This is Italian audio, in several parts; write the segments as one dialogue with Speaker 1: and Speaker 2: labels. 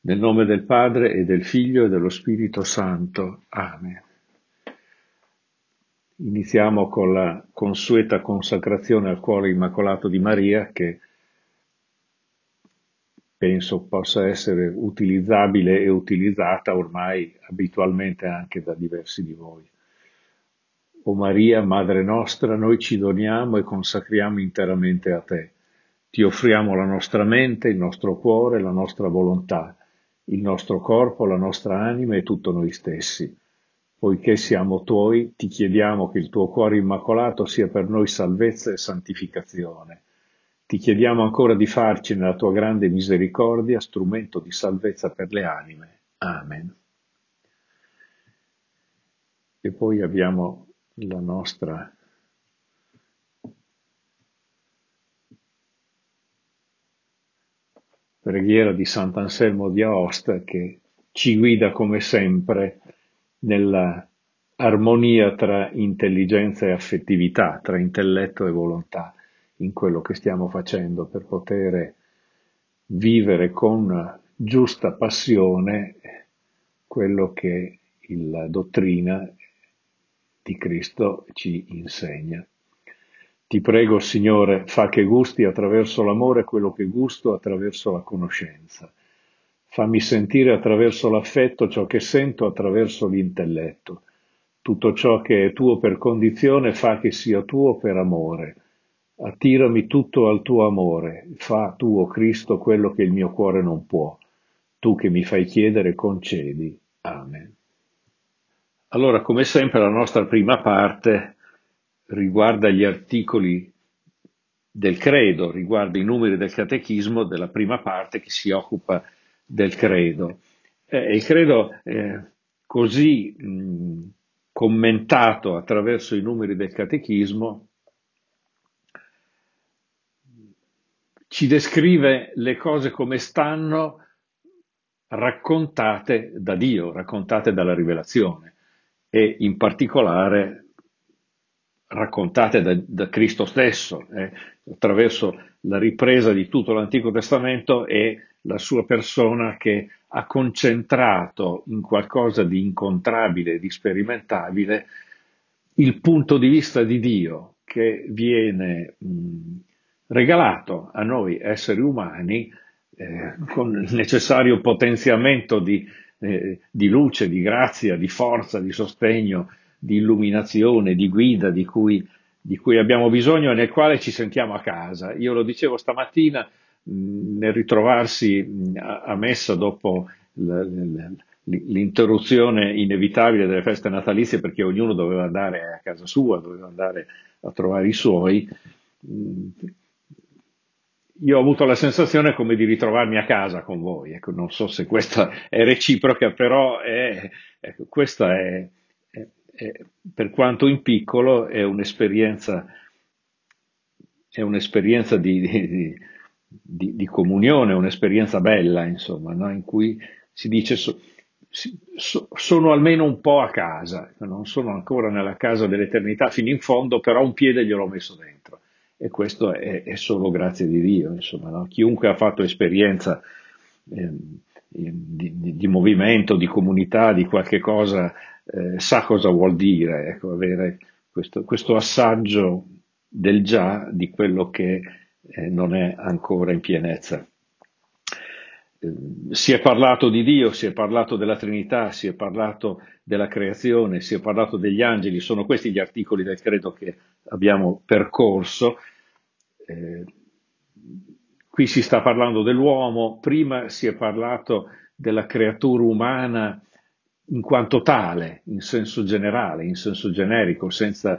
Speaker 1: Nel nome del Padre e del Figlio e dello Spirito Santo. Amen. Iniziamo con la consueta consacrazione al cuore immacolato di Maria, che penso possa essere utilizzabile e utilizzata ormai abitualmente anche da diversi di voi. O Maria, Madre nostra, noi ci doniamo e consacriamo interamente a te. Ti offriamo la nostra mente, il nostro cuore, la nostra volontà, il nostro corpo, la nostra anima e tutto noi stessi. Poiché siamo tuoi, ti chiediamo che il tuo cuore immacolato sia per noi salvezza e santificazione. Ti chiediamo ancora di farci nella tua grande misericordia strumento di salvezza per le anime. Amen. E poi abbiamo la nostra preghiera di Sant'Anselmo di Aosta, che ci guida come sempre nella armonia tra intelligenza e affettività, tra intelletto e volontà, in quello che stiamo facendo per poter vivere con giusta passione quello che la dottrina di Cristo ci insegna. Ti prego, Signore, fa che gusti attraverso l'amore quello che gusto attraverso la conoscenza. Fammi sentire attraverso l'affetto ciò che sento attraverso l'intelletto. Tutto ciò che è tuo per condizione fa che sia tuo per amore. Attirami tutto al tuo amore. Fa tuo, Cristo, quello che il mio cuore non può. Tu che mi fai chiedere, concedi. Amen. Allora, come sempre, la nostra prima parte riguarda gli articoli del credo, riguarda i numeri del catechismo della prima parte che si occupa del credo. Il credo, così commentato attraverso i numeri del catechismo, ci descrive le cose come stanno raccontate da Dio, raccontate dalla rivelazione e in particolare raccontate da Cristo stesso, attraverso la ripresa di tutto l'Antico Testamento e la sua persona che ha concentrato in qualcosa di incontrabile, di sperimentabile, il punto di vista di Dio che viene regalato a noi esseri umani con il necessario potenziamento di luce, di grazia, di forza, di sostegno, di illuminazione, di guida di cui abbiamo bisogno e nel quale ci sentiamo a casa. Io lo dicevo stamattina nel ritrovarsi a messa dopo l'interruzione inevitabile delle feste natalizie perché ognuno doveva andare a casa sua, doveva andare a trovare i suoi. Io ho avuto la sensazione come di ritrovarmi a casa con voi, ecco, non so se questa è reciproca, però ecco, questa per quanto in piccolo, è un'esperienza di comunione, un'esperienza bella, insomma, no? In cui si dice sono almeno un po' a casa, non sono ancora nella casa dell'eternità fino in fondo, però un piede gliel'ho messo dentro. E questo è solo grazie di Dio, insomma, no? Chiunque ha fatto esperienza di movimento, di comunità, di qualche cosa, sa cosa vuol dire, ecco, avere questo assaggio del già di quello che non è ancora in pienezza. Si è parlato di Dio, si è parlato della Trinità, si è parlato della creazione, si è parlato degli angeli, sono questi gli articoli del credo che abbiamo percorso. Qui si sta parlando dell'uomo, prima si è parlato della creatura umana in quanto tale, in senso generale, in senso generico, senza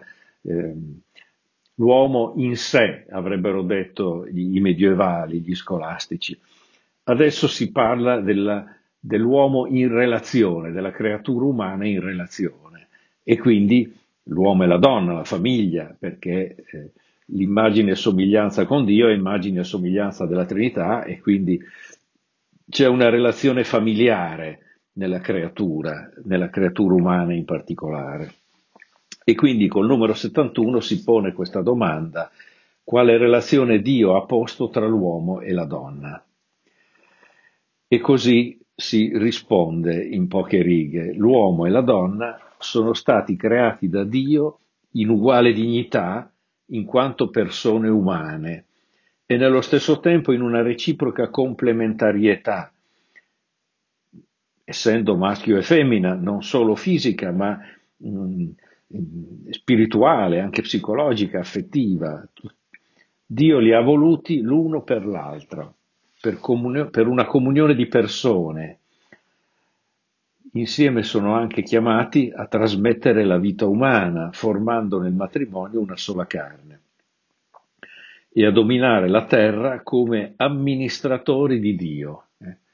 Speaker 1: l'uomo in sé, avrebbero detto i medievali, gli scolastici. Adesso si parla dell'uomo in relazione, della creatura umana in relazione, e quindi l'uomo e la donna, la famiglia, perché l'immagine e somiglianza con Dio è immagine e somiglianza della Trinità e quindi c'è una relazione familiare nella creatura umana in particolare. E quindi col numero 71 si pone questa domanda: quale relazione Dio ha posto tra l'uomo e la donna? E così si risponde in poche righe: l'uomo e la donna sono stati creati da Dio in uguale dignità in quanto persone umane e nello stesso tempo in una reciproca complementarietà, essendo maschio e femmina, non solo fisica, ma mh, spirituale, anche psicologica, affettiva. Dio li ha voluti l'uno per l'altro, per una comunione di persone. Insieme sono anche chiamati a trasmettere la vita umana, formando nel matrimonio una sola carne e a dominare la terra come amministratori di Dio.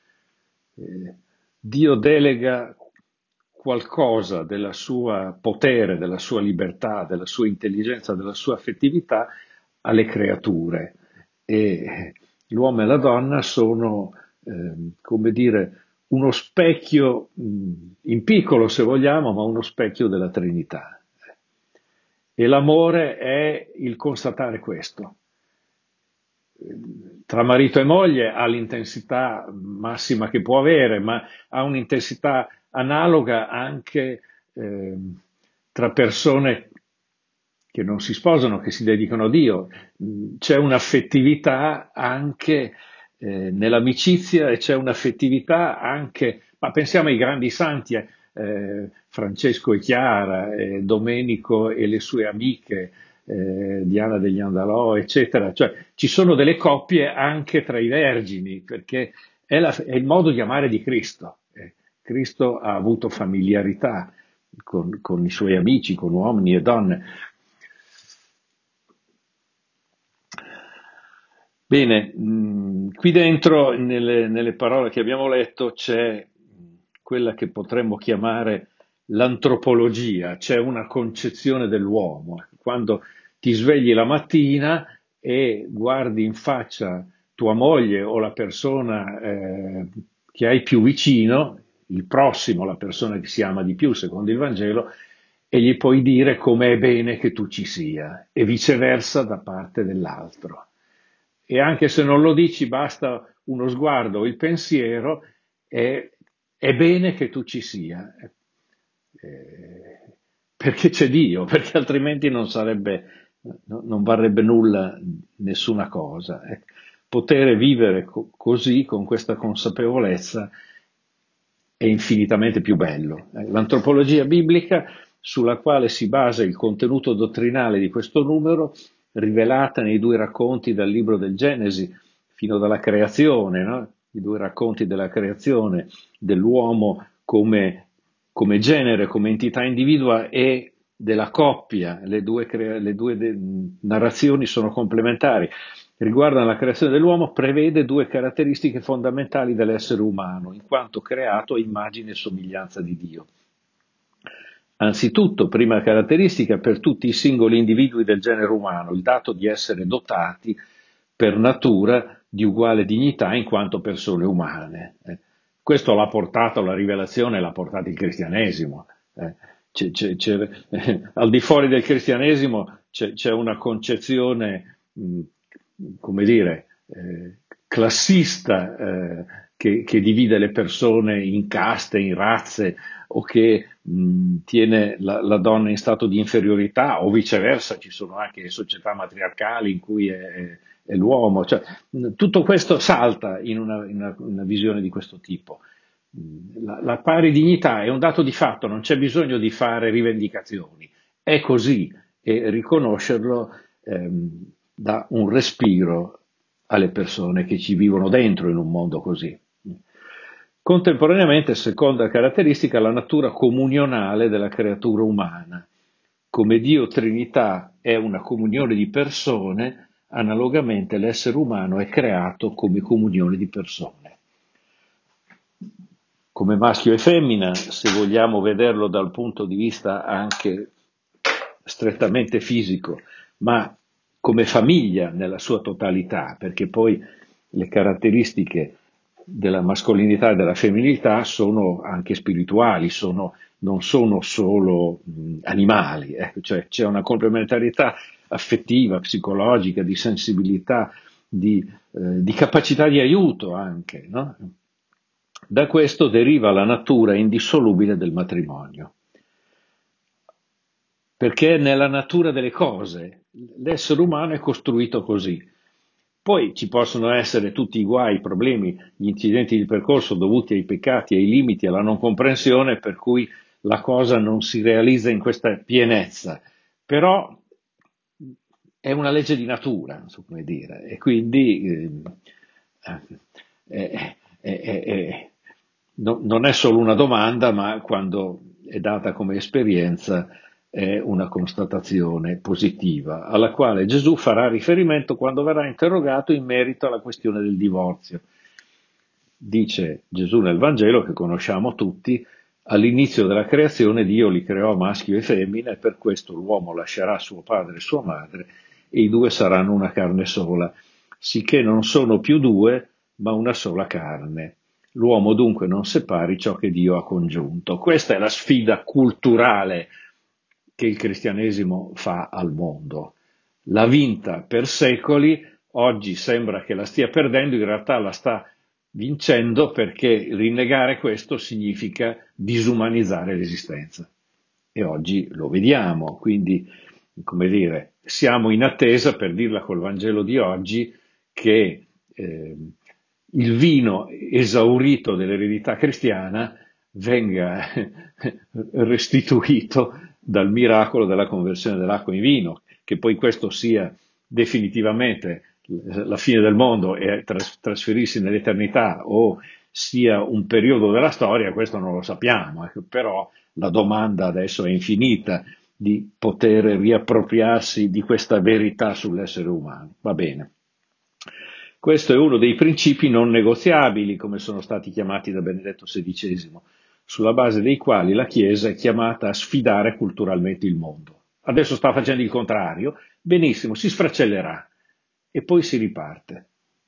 Speaker 1: Dio delega qualcosa del suo potere, della sua libertà, della sua intelligenza, della sua affettività alle creature e l'uomo e la donna sono, come dire, uno specchio, in piccolo se vogliamo, ma uno specchio della Trinità. E l'amore è il constatare questo. Tra marito e moglie ha l'intensità massima che può avere, ma ha un'intensità analoga anche tra persone che non si sposano, che si dedicano a Dio. C'è un'affettività anche nell'amicizia e c'è un'affettività anche, ma pensiamo ai grandi santi, Francesco e Chiara, Domenico e le sue amiche, Diana degli Andalò, eccetera. Cioè, ci sono delle coppie anche tra i vergini, perché è il modo di amare di Cristo. Cristo ha avuto familiarità con i suoi amici, con uomini e donne. Bene, qui dentro, nelle parole che abbiamo letto, c'è quella che potremmo chiamare l'antropologia, c'è una concezione dell'uomo. Quando ti svegli la mattina e guardi in faccia tua moglie o la persona che hai più vicino, il prossimo, la persona che si ama di più, secondo il Vangelo, e gli puoi dire come è bene che tu ci sia, e viceversa da parte dell'altro. E anche se non lo dici, basta uno sguardo o il pensiero, e è bene che tu ci sia, perché c'è Dio, perché altrimenti non varrebbe nulla nessuna cosa. Poter vivere così, con questa consapevolezza, è infinitamente più bello. L'antropologia biblica, sulla quale si basa il contenuto dottrinale di questo numero, rivelata nei due racconti dal libro del Genesi fino dalla creazione, no? I due racconti della creazione dell'uomo come genere, come entità individua e della coppia. Le due narrazioni sono complementari. Riguardano la creazione dell'uomo, prevede due caratteristiche fondamentali dell'essere umano, in quanto creato a immagine e somiglianza di Dio. Anzitutto, prima caratteristica, per tutti i singoli individui del genere umano, il dato di essere dotati per natura di uguale dignità in quanto persone umane. Questo l'ha portato, la rivelazione l'ha portato il cristianesimo. Al di fuori del cristianesimo c'è una concezione, come dire, classista, che divide le persone in caste, in razze, o che tiene la donna in stato di inferiorità, o viceversa. Ci sono anche società matriarcali in cui è l'uomo. Cioè, tutto questo salta in una visione di questo tipo. La pari dignità è un dato di fatto, non c'è bisogno di fare rivendicazioni, è così, e riconoscerlo dà un respiro alle persone che ci vivono dentro in un mondo così. Contemporaneamente, seconda caratteristica, la natura comunionale della creatura umana. Come Dio Trinità è una comunione di persone, analogamente l'essere umano è creato come comunione di persone. Come maschio e femmina, se vogliamo vederlo dal punto di vista anche strettamente fisico, ma come famiglia nella sua totalità, perché poi le caratteristiche della mascolinità e della femminilità sono anche spirituali, non sono solo animali, cioè c'è una complementarietà affettiva, psicologica, di sensibilità, di capacità di aiuto anche, no? Da questo deriva la natura indissolubile del matrimonio, perché è nella natura delle cose. L'essere umano è costruito così. Poi ci possono essere tutti i guai, i problemi, gli incidenti di percorso dovuti ai peccati, ai limiti, alla non comprensione, per cui la cosa non si realizza in questa pienezza. Però è una legge di natura, non so come dire, e quindi non è solo una domanda, ma quando è data come esperienza è una constatazione positiva, alla quale Gesù farà riferimento quando verrà interrogato in merito alla questione del divorzio. Dice Gesù nel Vangelo, che conosciamo tutti, all'inizio della creazione Dio li creò maschio e femmina e per questo l'uomo lascerà suo padre e sua madre e i due saranno una carne sola, sicché non sono più due, ma una sola carne. L'uomo dunque non separi ciò che Dio ha congiunto. Questa è la sfida culturale che il cristianesimo fa al mondo. L'ha vinta per secoli, oggi sembra che la stia perdendo, in realtà la sta vincendo perché rinnegare questo significa disumanizzare l'esistenza. E oggi lo vediamo, quindi, come dire, siamo in attesa, per dirla col Vangelo di oggi, che il vino esaurito dell'eredità cristiana venga restituito dal miracolo della conversione dell'acqua in vino, che poi questo sia definitivamente la fine del mondo e trasferirsi nell'eternità o sia un periodo della storia, questo non lo sappiamo, però la domanda adesso è infinita di poter riappropriarsi di questa verità sull'essere umano. Va bene. Questo è uno dei principi non negoziabili, come sono stati chiamati da Benedetto XVI, sulla base dei quali la Chiesa è chiamata a sfidare culturalmente il mondo. Adesso sta facendo il contrario, benissimo, si sfracellerà e poi si riparte.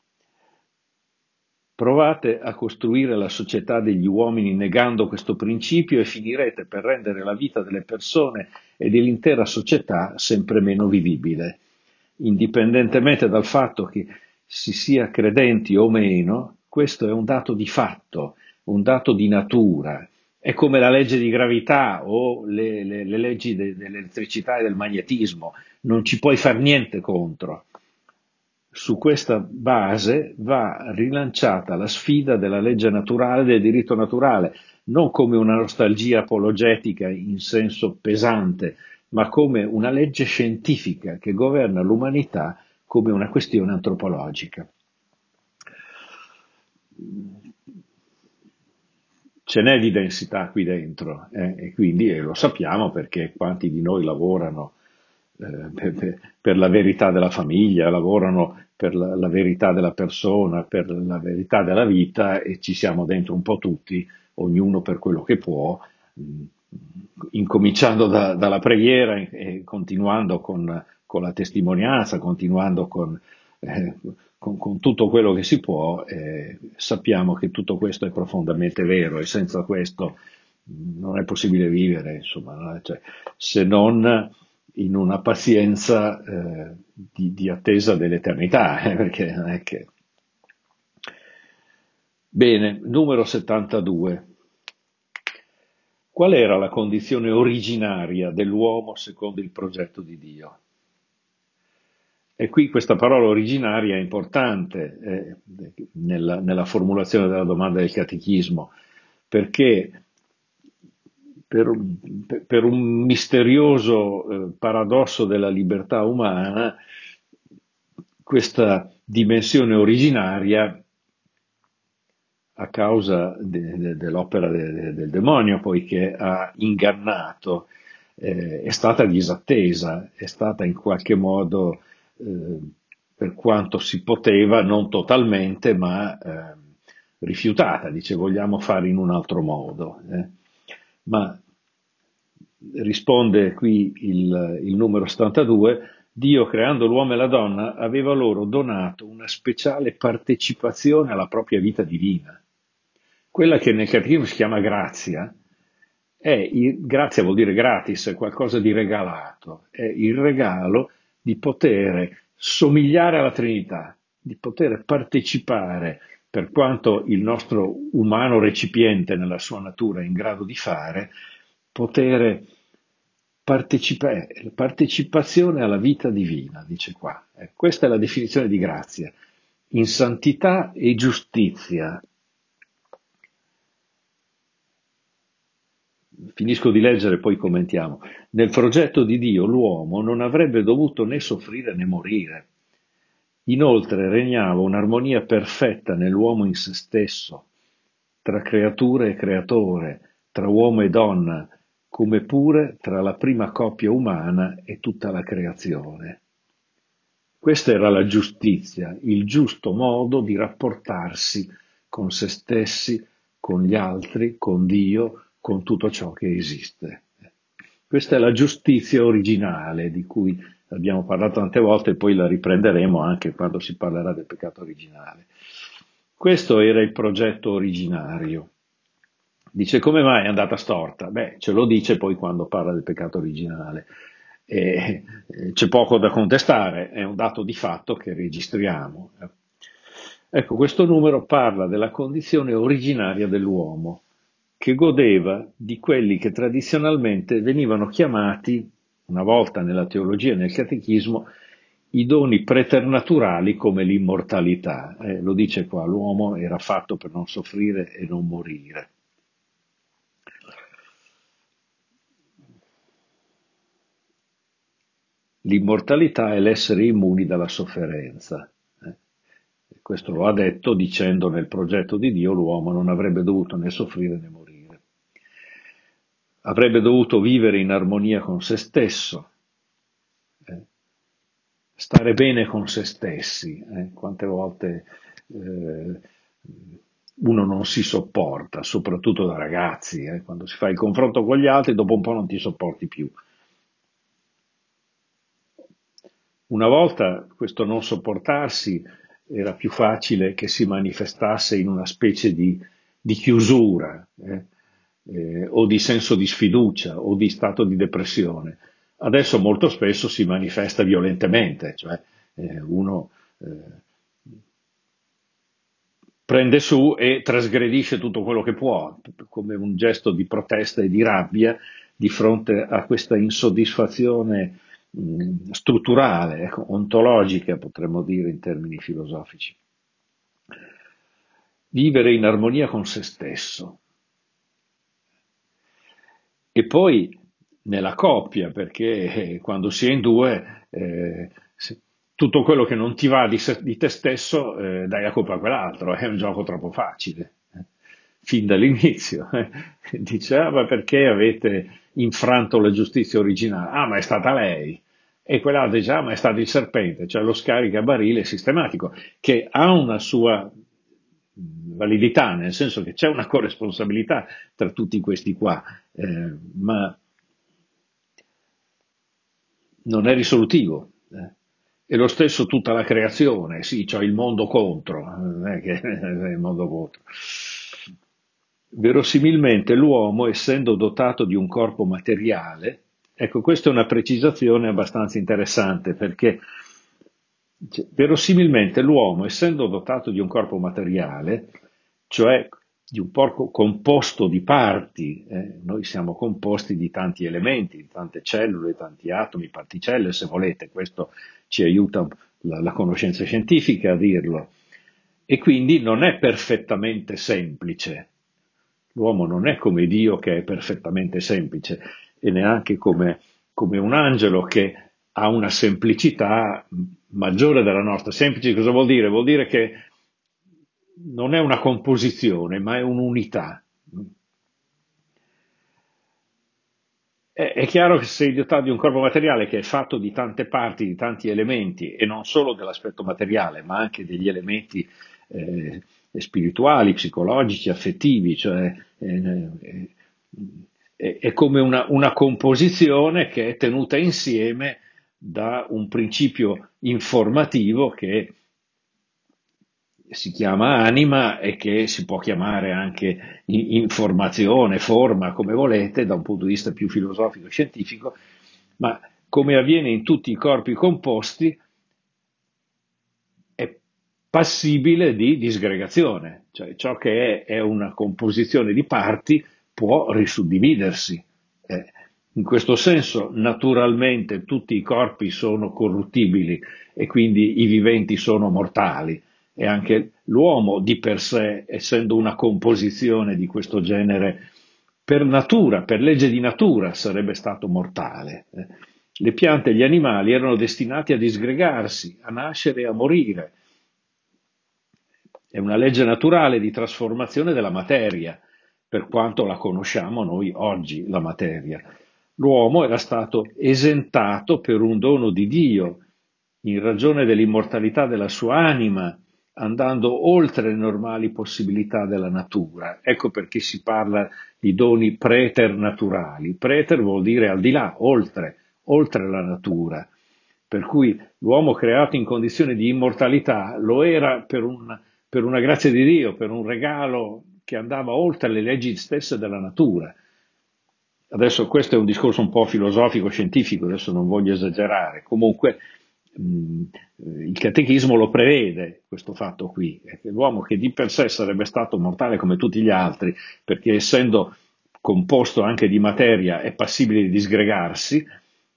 Speaker 1: Provate a costruire la società degli uomini negando questo principio e finirete per rendere la vita delle persone e dell'intera società sempre meno vivibile. Indipendentemente dal fatto che si sia credenti o meno, questo è un dato di fatto, un dato di natura. È come la legge di gravità o le leggi dell'elettricità e del magnetismo, non ci puoi fare niente contro. Su questa base va rilanciata la sfida della legge naturale, del diritto naturale, non come una nostalgia apologetica in senso pesante, ma come una legge scientifica che governa l'umanità come una questione antropologica. Ce n'è di densità qui dentro e quindi lo sappiamo perché quanti di noi lavorano per la verità della famiglia, lavorano per la verità della persona, per la verità della vita e ci siamo dentro un po' tutti, ognuno per quello che può, mh, incominciando dalla preghiera e continuando con la testimonianza, continuando con tutto quello che si può, sappiamo che tutto questo è profondamente vero e senza questo non è possibile vivere, insomma, no? Cioè, se non in una pazienza di attesa dell'eternità, perché non è che... Bene, numero 72. Qual era la condizione originaria dell'uomo secondo il progetto di Dio? E qui questa parola originaria è importante nella formulazione della domanda del catechismo, perché per un misterioso paradosso della libertà umana, questa dimensione originaria, a causa dell'opera del demonio, poiché ha ingannato, è stata disattesa, è stata in qualche modo, per quanto si poteva, non totalmente, ma rifiutata, dice vogliamo fare in un altro modo. Ma risponde qui il numero 72, Dio creando l'uomo e la donna aveva loro donato una speciale partecipazione alla propria vita divina. Quella che nel catechismo si chiama grazia, grazia vuol dire gratis, è qualcosa di regalato, è il regalo di poter somigliare alla Trinità, di poter partecipare per quanto il nostro umano recipiente nella sua natura è in grado di fare, poter partecipazione alla vita divina, dice qua. Questa è la definizione di grazia. In santità e giustizia. Finisco di leggere e poi commentiamo. Nel progetto di Dio l'uomo non avrebbe dovuto né soffrire né morire. Inoltre regnava un'armonia perfetta nell'uomo in se stesso, tra creatura e creatore, tra uomo e donna, come pure tra la prima coppia umana e tutta la creazione. Questa era la giustizia, il giusto modo di rapportarsi con se stessi, con gli altri, con Dio, con tutto ciò che esiste. Questa è la giustizia originale di cui abbiamo parlato tante volte e poi la riprenderemo anche quando si parlerà del peccato originale. Questo era il progetto originario. Dice come mai è andata storta? Beh, ce lo dice poi quando parla del peccato originale. C'è poco da contestare, è un dato di fatto che registriamo. Ecco, questo numero parla della condizione originaria dell'uomo, che godeva di quelli che tradizionalmente venivano chiamati, una volta nella teologia e nel catechismo, i doni preternaturali come l'immortalità. Lo dice qua, l'uomo era fatto per non soffrire e non morire. L'immortalità è l'essere immuni dalla sofferenza. Questo lo ha detto dicendo nel progetto di Dio l'uomo non avrebbe dovuto né soffrire né morire. Avrebbe dovuto vivere in armonia con se stesso, stare bene con se stessi. Quante volte uno non si sopporta, soprattutto da ragazzi, quando si fa il confronto con gli altri, dopo un po' non ti sopporti più. Una volta questo non sopportarsi era più facile che si manifestasse in una specie di chiusura, o di senso di sfiducia o di stato di depressione. Adesso molto spesso si manifesta violentemente, cioè uno prende su e trasgredisce tutto quello che può, come un gesto di protesta e di rabbia di fronte a questa insoddisfazione strutturale, ecco, ontologica, potremmo dire in termini filosofici. Vivere in armonia con se stesso. E poi nella coppia, perché quando si è in due, tutto quello che non ti va di te stesso, dai la colpa a quell'altro, è un gioco troppo facile. Fin dall'inizio. Dice, ah, ma perché avete infranto la giustizia originale? Ah, ma è stata lei. E quell'altro dice, ah, ma è stato il serpente, cioè lo scaricabarile sistematico, che ha una sua validità, nel senso che c'è una corresponsabilità tra tutti questi qua, ma non è risolutivo. E lo stesso tutta la creazione, sì, c'è il mondo contro, non è che è il mondo contro. Verosimilmente l'uomo, essendo dotato di un corpo materiale, ecco, questa è una precisazione abbastanza interessante perché verosimilmente l'uomo, essendo dotato di un corpo materiale, cioè di un corpo composto di parti, noi siamo composti di tanti elementi, di tante cellule, tanti atomi, particelle, se volete, questo ci aiuta la conoscenza scientifica a dirlo, e quindi non è perfettamente semplice. L'uomo non è come Dio che è perfettamente semplice e neanche come un angelo che ha una semplicità maggiore della nostra. Semplice cosa vuol dire? Vuol dire che non è una composizione, ma è un'unità. È chiaro che sei dotato di un corpo materiale che è fatto di tante parti, di tanti elementi, e non solo dell'aspetto materiale, ma anche degli elementi spirituali, psicologici, affettivi, cioè è come una composizione che è tenuta insieme da un principio informativo che si chiama anima e che si può chiamare anche informazione, forma, come volete, da un punto di vista più filosofico e scientifico, ma come avviene in tutti i corpi composti, è passibile di disgregazione, cioè ciò che è una composizione di parti può risuddividersi. Eh, In questo senso, naturalmente, tutti i corpi sono corruttibili e quindi i viventi sono mortali e anche l'uomo di per sé, essendo una composizione di questo genere, per natura, per legge di natura, sarebbe stato mortale. Le piante e gli animali erano destinati a disgregarsi, a nascere e a morire. È una legge naturale di trasformazione della materia, per quanto la conosciamo noi oggi, la materia. L'uomo era stato esentato per un dono di Dio, in ragione dell'immortalità della sua anima, andando oltre le normali possibilità della natura. Ecco perché si parla di doni preternaturali. Preter vuol dire al di là, oltre la natura. Per cui l'uomo creato in condizione di immortalità lo era per una grazia di Dio, per un regalo che andava oltre le leggi stesse della natura. Adesso questo è un discorso un po' filosofico, scientifico, adesso non voglio esagerare. Comunque mh, il catechismo lo prevede, questo fatto qui, è che l'uomo che di per sé sarebbe stato mortale come tutti gli altri, perché essendo composto anche di materia è passibile di disgregarsi,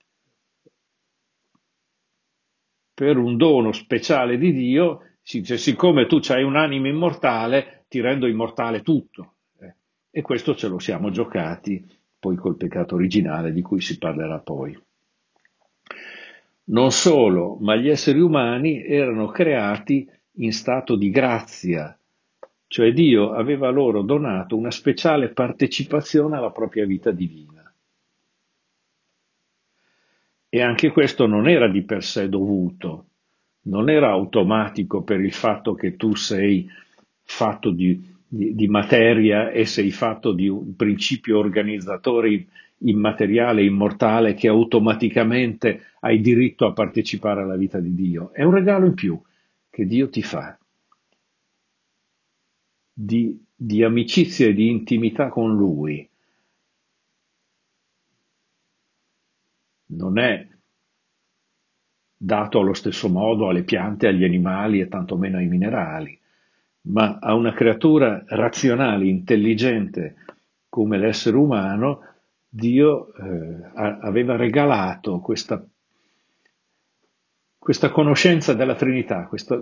Speaker 1: per un dono speciale di Dio, si dice, siccome tu hai un'anima immortale, ti rendo immortale tutto. E questo ce lo siamo giocati poi col peccato originale di cui si parlerà poi. Non solo, ma gli esseri umani erano creati in stato di grazia, cioè Dio aveva loro donato una speciale partecipazione alla propria vita divina. E anche questo non era di per sé dovuto, non era automatico per il fatto che tu sei fatto di materia e sei fatto di un principio organizzatore immateriale, immortale, che automaticamente hai diritto a partecipare alla vita di Dio. È un regalo in più che Dio ti fa di amicizia e di intimità con Lui. Non è dato allo stesso modo alle piante, agli animali e tantomeno ai minerali, ma a una creatura razionale, intelligente come l'essere umano, Dio aveva regalato questa conoscenza della Trinità,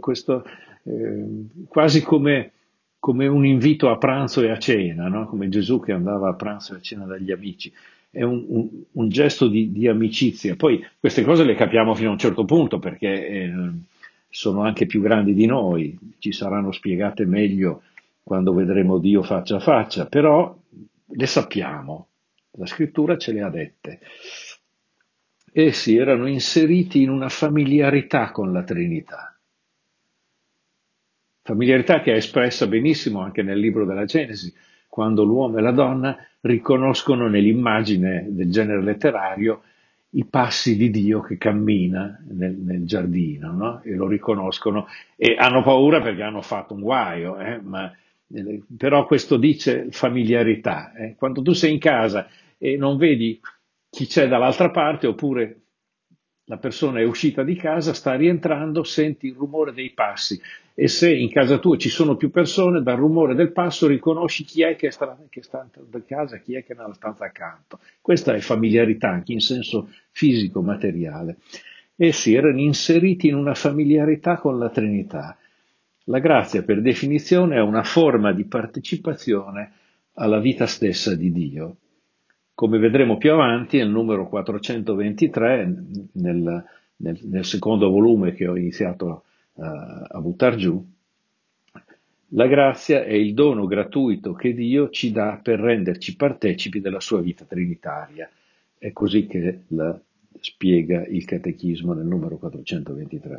Speaker 1: quasi come un invito a pranzo e a cena, no? Come Gesù che andava a pranzo e a cena dagli amici. È un gesto di amicizia. Poi queste cose le capiamo fino a un certo punto perché sono anche più grandi di noi, ci saranno spiegate meglio quando vedremo Dio faccia a faccia, però le sappiamo, la scrittura ce le ha dette. Essi erano inseriti in una familiarità con la Trinità, familiarità che è espressa benissimo anche nel libro della Genesi, quando l'uomo e la donna riconoscono nell'immagine del genere letterario i passi di Dio che cammina nel giardino, no? E lo riconoscono e hanno paura perché hanno fatto un guaio, però questo dice familiarità. Quando tu sei in casa e non vedi chi c'è dall'altra parte, oppure la persona è uscita di casa, sta rientrando, senti il rumore dei passi e se in casa tua ci sono più persone, dal rumore del passo riconosci chi è che sta entrando in casa, chi è che è nella stanza accanto. Questa è familiarità anche in senso fisico, materiale. Essi erano inseriti in una familiarità con la Trinità. La grazia, per definizione, è una forma di partecipazione alla vita stessa di Dio. Come vedremo più avanti, nel numero 423, nel secondo volume che ho iniziato a buttar giù, la grazia è il dono gratuito che Dio ci dà per renderci partecipi della sua vita trinitaria. È così che la spiega il Catechismo nel numero 423.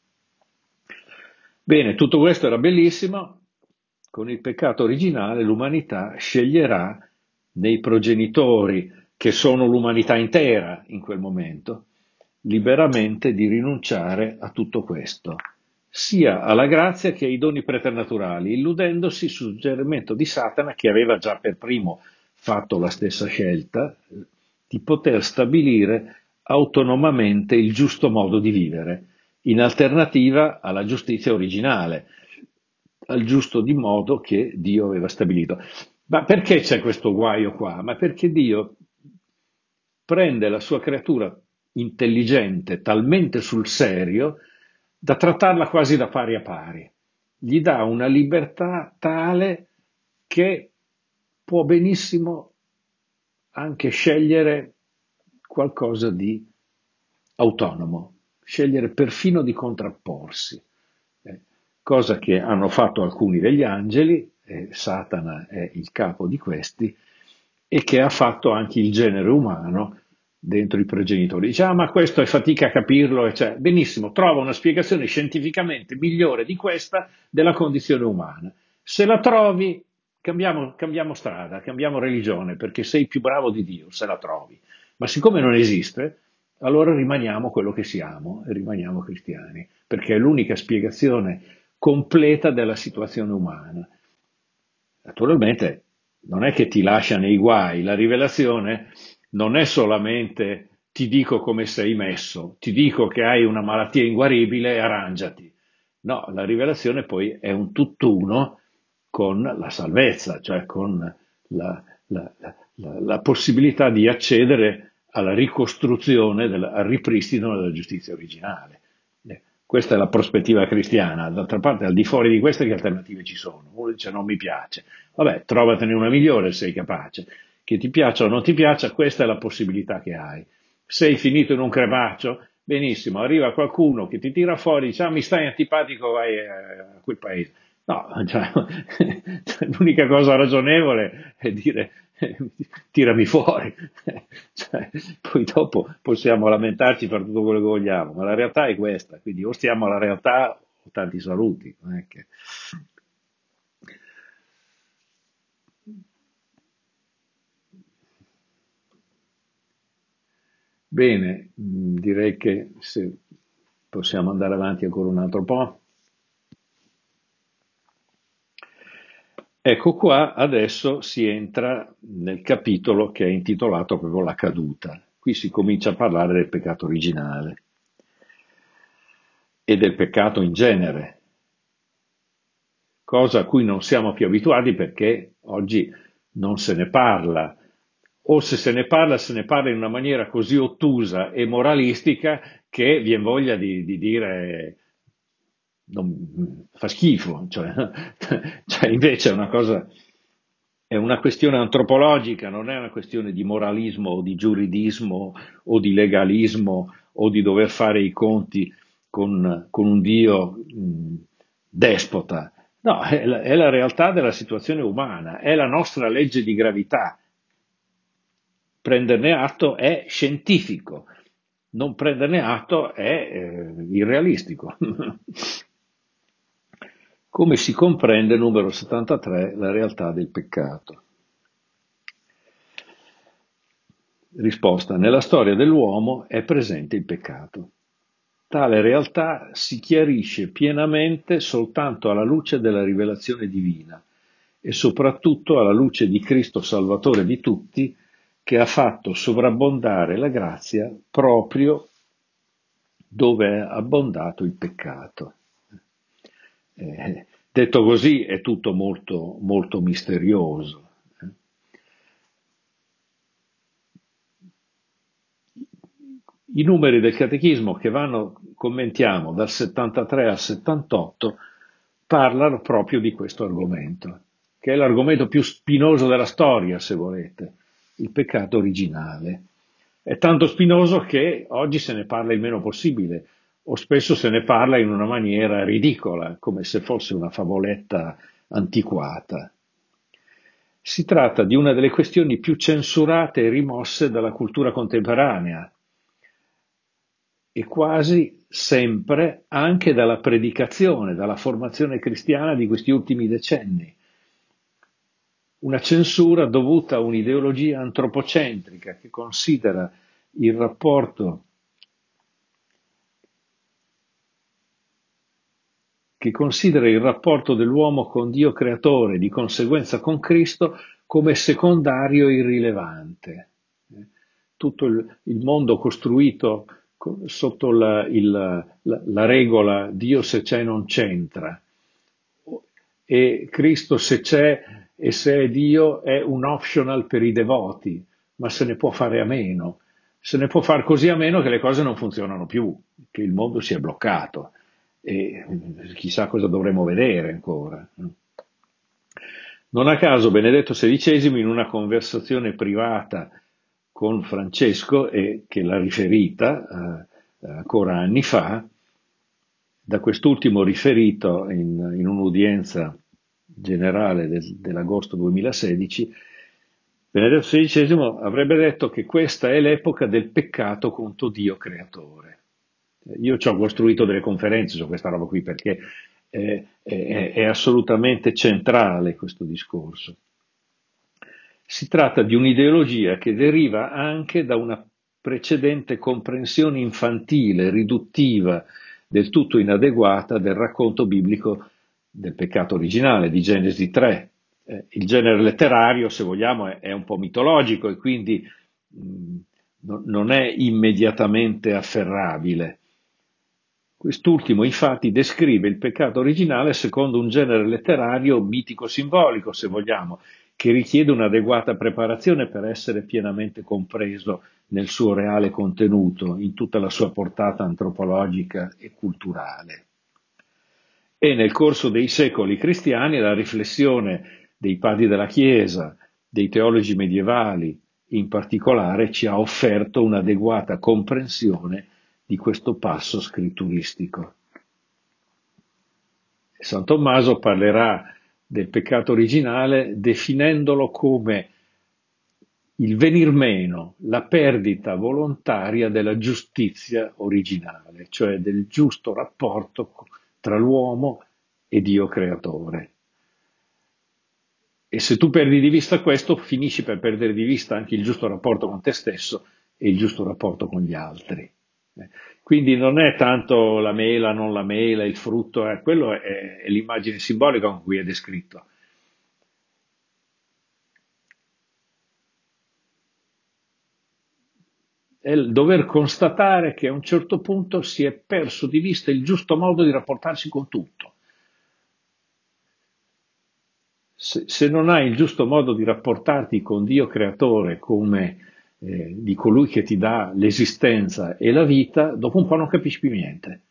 Speaker 1: Bene, tutto questo era bellissimo. Con il peccato originale l'umanità sceglierà dei progenitori che sono l'umanità intera in quel momento, liberamente di rinunciare a tutto questo, sia alla grazia che ai doni preternaturali, illudendosi sul suggerimento di Satana che aveva già per primo fatto la stessa scelta di poter stabilire autonomamente il giusto modo di vivere in alternativa alla giustizia originale, al giusto di modo che Dio aveva stabilito. Ma perché c'è questo guaio qua? Ma perché Dio prende la sua creatura intelligente talmente sul serio da trattarla quasi da pari a pari. Gli dà una libertà tale che può benissimo anche scegliere qualcosa di autonomo, scegliere perfino di contrapporsi, eh, cosa che hanno fatto alcuni degli angeli, Satana è il capo di questi, e che ha fatto anche il genere umano dentro i progenitori. Dice, ah, ma questo è fatica a capirlo, e cioè, benissimo, trova una spiegazione scientificamente migliore di questa della condizione umana. Se la trovi, cambiamo strada, cambiamo religione, perché sei più bravo di Dio, se la trovi. Ma siccome non esiste, allora rimaniamo quello che siamo e rimaniamo cristiani, perché è l'unica spiegazione completa della situazione umana. Naturalmente non è che ti lascia nei guai, la rivelazione non è solamente ti dico come sei messo, ti dico che hai una malattia inguaribile e arrangiati. No, la rivelazione poi è un tutt'uno con la salvezza, cioè con la possibilità di accedere alla ricostruzione, al ripristino della giustizia originale. Questa è la prospettiva cristiana. D'altra parte, al di fuori di queste, che alternative ci sono? Uno dice non mi piace. Vabbè, trovatene una migliore se sei capace. Che ti piaccia o non ti piaccia, questa è la possibilità che hai. Sei finito in un crepaccio? Benissimo, arriva qualcuno che ti tira fuori, dice, ah, mi stai antipatico, vai a quel paese. No, cioè, l'unica cosa ragionevole è dire tirami fuori. Cioè, poi dopo possiamo lamentarci per tutto quello che vogliamo, ma la realtà è questa, quindi o stiamo alla realtà o tanti saluti. Non è che... Bene, direi che se possiamo andare avanti ancora un altro po'. Ecco qua, adesso si entra nel capitolo che è intitolato proprio La caduta. Qui si comincia a parlare del peccato originale e del peccato in genere, cosa a cui non siamo più abituati perché oggi non se ne parla, o se ne parla in una maniera così ottusa e moralistica che viene voglia di dire fa schifo, cioè invece è una questione antropologica, non è una questione di moralismo o di giuridismo o di legalismo o di dover fare i conti con un Dio despota. No, è la realtà della situazione umana, è la nostra legge di gravità. Prenderne atto è scientifico, non prenderne atto è irrealistico. Come si comprende, numero 73, la realtà del peccato. Risposta. Nella storia dell'uomo è presente il peccato. Tale realtà si chiarisce pienamente soltanto alla luce della rivelazione divina e soprattutto alla luce di Cristo Salvatore di tutti, che ha fatto sovrabbondare la grazia proprio dove è abbondato il peccato. Detto così è tutto molto, molto misterioso. I numeri del catechismo che vanno, commentiamo, dal 73 al 78, parlano proprio di questo argomento, che è l'argomento più spinoso della storia, se volete, il peccato originale. È tanto spinoso che oggi se ne parla il meno possibile, o spesso se ne parla in una maniera ridicola, come se fosse una favoletta antiquata. Si tratta di una delle questioni più censurate e rimosse dalla cultura contemporanea e quasi sempre anche dalla predicazione, dalla formazione cristiana di questi ultimi decenni. Una censura dovuta a un'ideologia antropocentrica il rapporto che considera il rapporto dell'uomo con Dio creatore, di conseguenza con Cristo, come secondario e irrilevante. Tutto il mondo costruito sotto la regola Dio se c'è non c'entra, e Cristo se c'è e se è Dio è un optional per i devoti, ma se ne può fare a meno. Se ne può fare così a meno che le cose non funzionano più, che il mondo si è bloccato e chissà cosa dovremo vedere ancora. Non a caso Benedetto XVI in una conversazione privata con Francesco, e che l'ha riferita ancora anni fa, da quest'ultimo riferito in un'udienza generale dell'agosto 2016, Benedetto XVI avrebbe detto che questa è l'epoca del peccato contro Dio creatore. Io ci ho costruito delle conferenze su questa roba qui perché è assolutamente centrale questo discorso. Si tratta di un'ideologia che deriva anche da una precedente comprensione infantile, riduttiva, del tutto inadeguata del racconto biblico del peccato originale di Genesi 3. Il genere letterario, se vogliamo, è un po' mitologico e quindi non è immediatamente afferrabile. Quest'ultimo infatti descrive il peccato originale secondo un genere letterario mitico-simbolico, se vogliamo, che richiede un'adeguata preparazione per essere pienamente compreso nel suo reale contenuto, in tutta la sua portata antropologica e culturale. E nel corso dei secoli cristiani la riflessione dei padri della Chiesa, dei teologi medievali in particolare, ci ha offerto un'adeguata comprensione di questo passo scritturistico. San Tommaso parlerà del peccato originale definendolo come il venir meno, la perdita volontaria della giustizia originale, cioè del giusto rapporto tra l'uomo e Dio creatore. E se tu perdi di vista questo, finisci per perdere di vista anche il giusto rapporto con te stesso e il giusto rapporto con gli altri. Quindi non è tanto la mela, non la mela, il frutto, quello è l'immagine simbolica con cui è descritto. È il dover constatare che a un certo punto si è perso di vista il giusto modo di rapportarsi con tutto. Se non hai il giusto modo di rapportarti con Dio creatore come di colui che ti dà l'esistenza e la vita, dopo un po' non capisci più niente.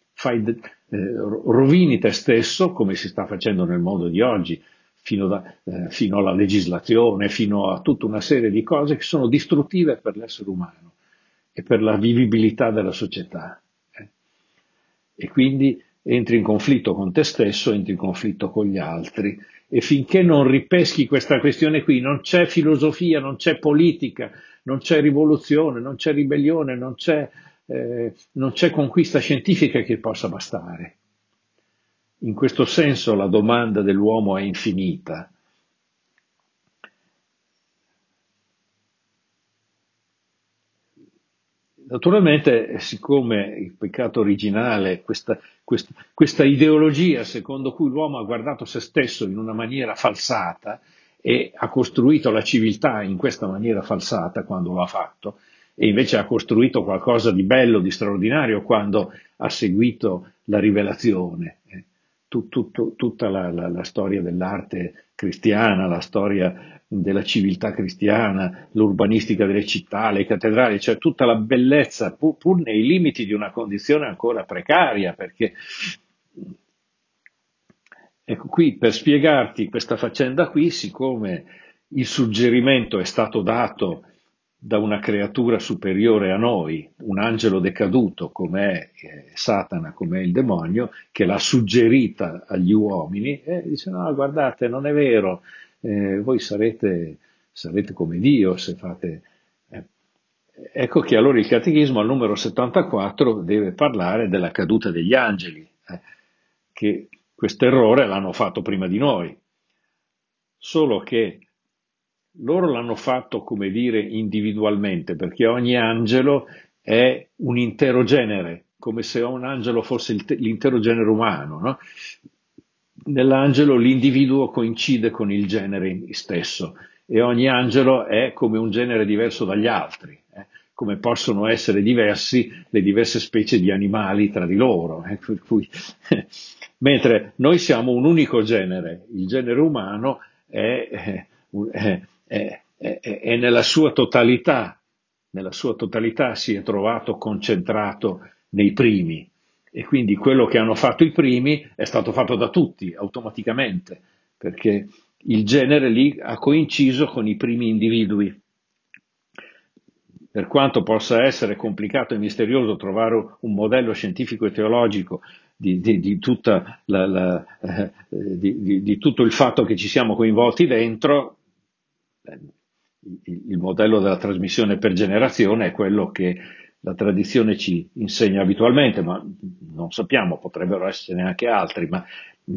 Speaker 1: Rovini te stesso, come si sta facendo nel mondo di oggi, fino alla legislazione, fino a tutta una serie di cose che sono distruttive per l'essere umano e per la vivibilità della società. E quindi entri in conflitto con te stesso, entri in conflitto con gli altri, e finché non ripeschi questa questione qui, non c'è filosofia, non c'è politica, non c'è rivoluzione, non c'è ribellione, non c'è conquista scientifica che possa bastare. In questo senso la domanda dell'uomo è infinita. Naturalmente, siccome il peccato originale, questa ideologia secondo cui l'uomo ha guardato se stesso in una maniera falsata e ha costruito la civiltà in questa maniera falsata quando lo ha fatto, e invece ha costruito qualcosa di bello, di straordinario quando ha seguito la rivelazione. Tutta la storia dell'arte cristiana, la storia della civiltà cristiana, l'urbanistica delle città, le cattedrali, cioè tutta la bellezza, pur nei limiti di una condizione ancora precaria, perché ecco qui per spiegarti questa faccenda qui, siccome il suggerimento è stato dato da una creatura superiore a noi, un angelo decaduto come è Satana, come è il demonio, che l'ha suggerita agli uomini, e dice no, guardate, non è vero, voi sarete come Dio se fate... Ecco che allora il Catechismo al numero 74 deve parlare della caduta degli angeli, che questo errore l'hanno fatto prima di noi, solo che loro l'hanno fatto, come dire, individualmente, perché ogni angelo è un intero genere, come se un angelo fosse l'intero genere umano, no? Nell'angelo l'individuo coincide con il genere stesso e ogni angelo è come un genere diverso dagli altri. come possono essere diversi le diverse specie di animali tra di loro. Per cui, mentre noi siamo un unico genere, il genere umano è nella sua totalità si è trovato concentrato nei primi e quindi quello che hanno fatto i primi è stato fatto da tutti automaticamente, perché il genere lì ha coinciso con i primi individui. Per quanto possa essere complicato e misterioso trovare un modello scientifico e teologico di tutta di tutto il fatto che ci siamo coinvolti dentro, eh, il modello della trasmissione per generazione è quello che la tradizione ci insegna abitualmente, ma non sappiamo, potrebbero essere anche altri, ma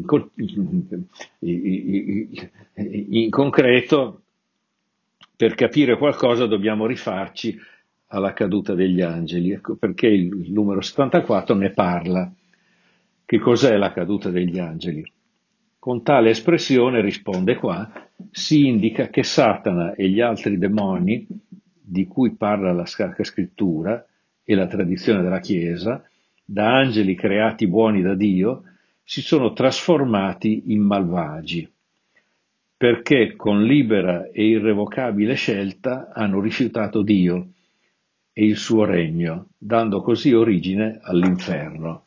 Speaker 1: in concreto, per capire qualcosa dobbiamo rifarci alla caduta degli angeli, ecco perché il numero 74 ne parla. Che cos'è la caduta degli angeli? Con tale espressione, risponde qua, si indica che Satana e gli altri demoni, di cui parla la Sacra Scrittura e la tradizione della Chiesa, da angeli creati buoni da Dio, si sono trasformati in malvagi, perché con libera e irrevocabile scelta hanno rifiutato Dio e il suo regno, dando così origine all'inferno.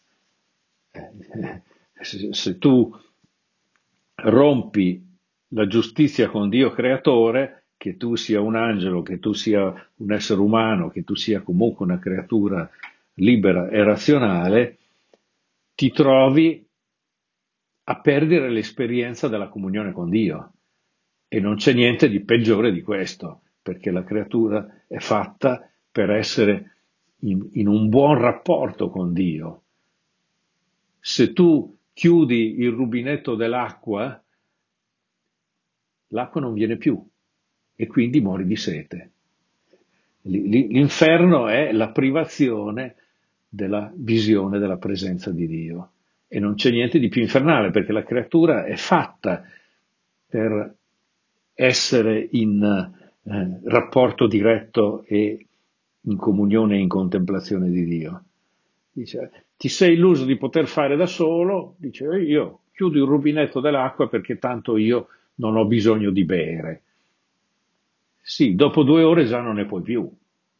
Speaker 1: Se tu rompi la giustizia con Dio creatore, che tu sia un angelo, che tu sia un essere umano, che tu sia comunque una creatura libera e razionale, ti trovi a perdere l'esperienza della comunione con Dio. E non c'è niente di peggiore di questo, perché la creatura è fatta per essere in un buon rapporto con Dio. Se tu chiudi il rubinetto dell'acqua, l'acqua non viene più e quindi muori di sete. L'inferno è la privazione della visione della presenza di Dio e non c'è niente di più infernale perché la creatura è fatta per essere in rapporto diretto e in comunione e in contemplazione di Dio. Dice, ti sei illuso di poter fare da solo? Dice, io chiudo il rubinetto dell'acqua perché tanto io non ho bisogno di bere. Sì, dopo 2 ore già non ne puoi più,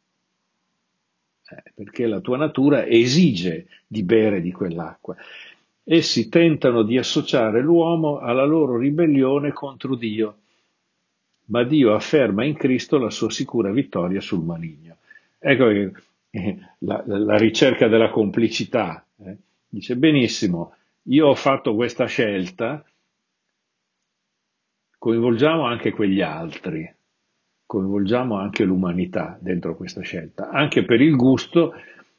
Speaker 1: perché la tua natura esige di bere di quell'acqua. Essi tentano di associare l'uomo alla loro ribellione contro Dio, ma Dio afferma in Cristo la sua sicura vittoria sul maligno. Ecco che la ricerca della complicità. Dice benissimo, io ho fatto questa scelta, coinvolgiamo anche quegli altri, coinvolgiamo anche l'umanità dentro questa scelta, anche per il gusto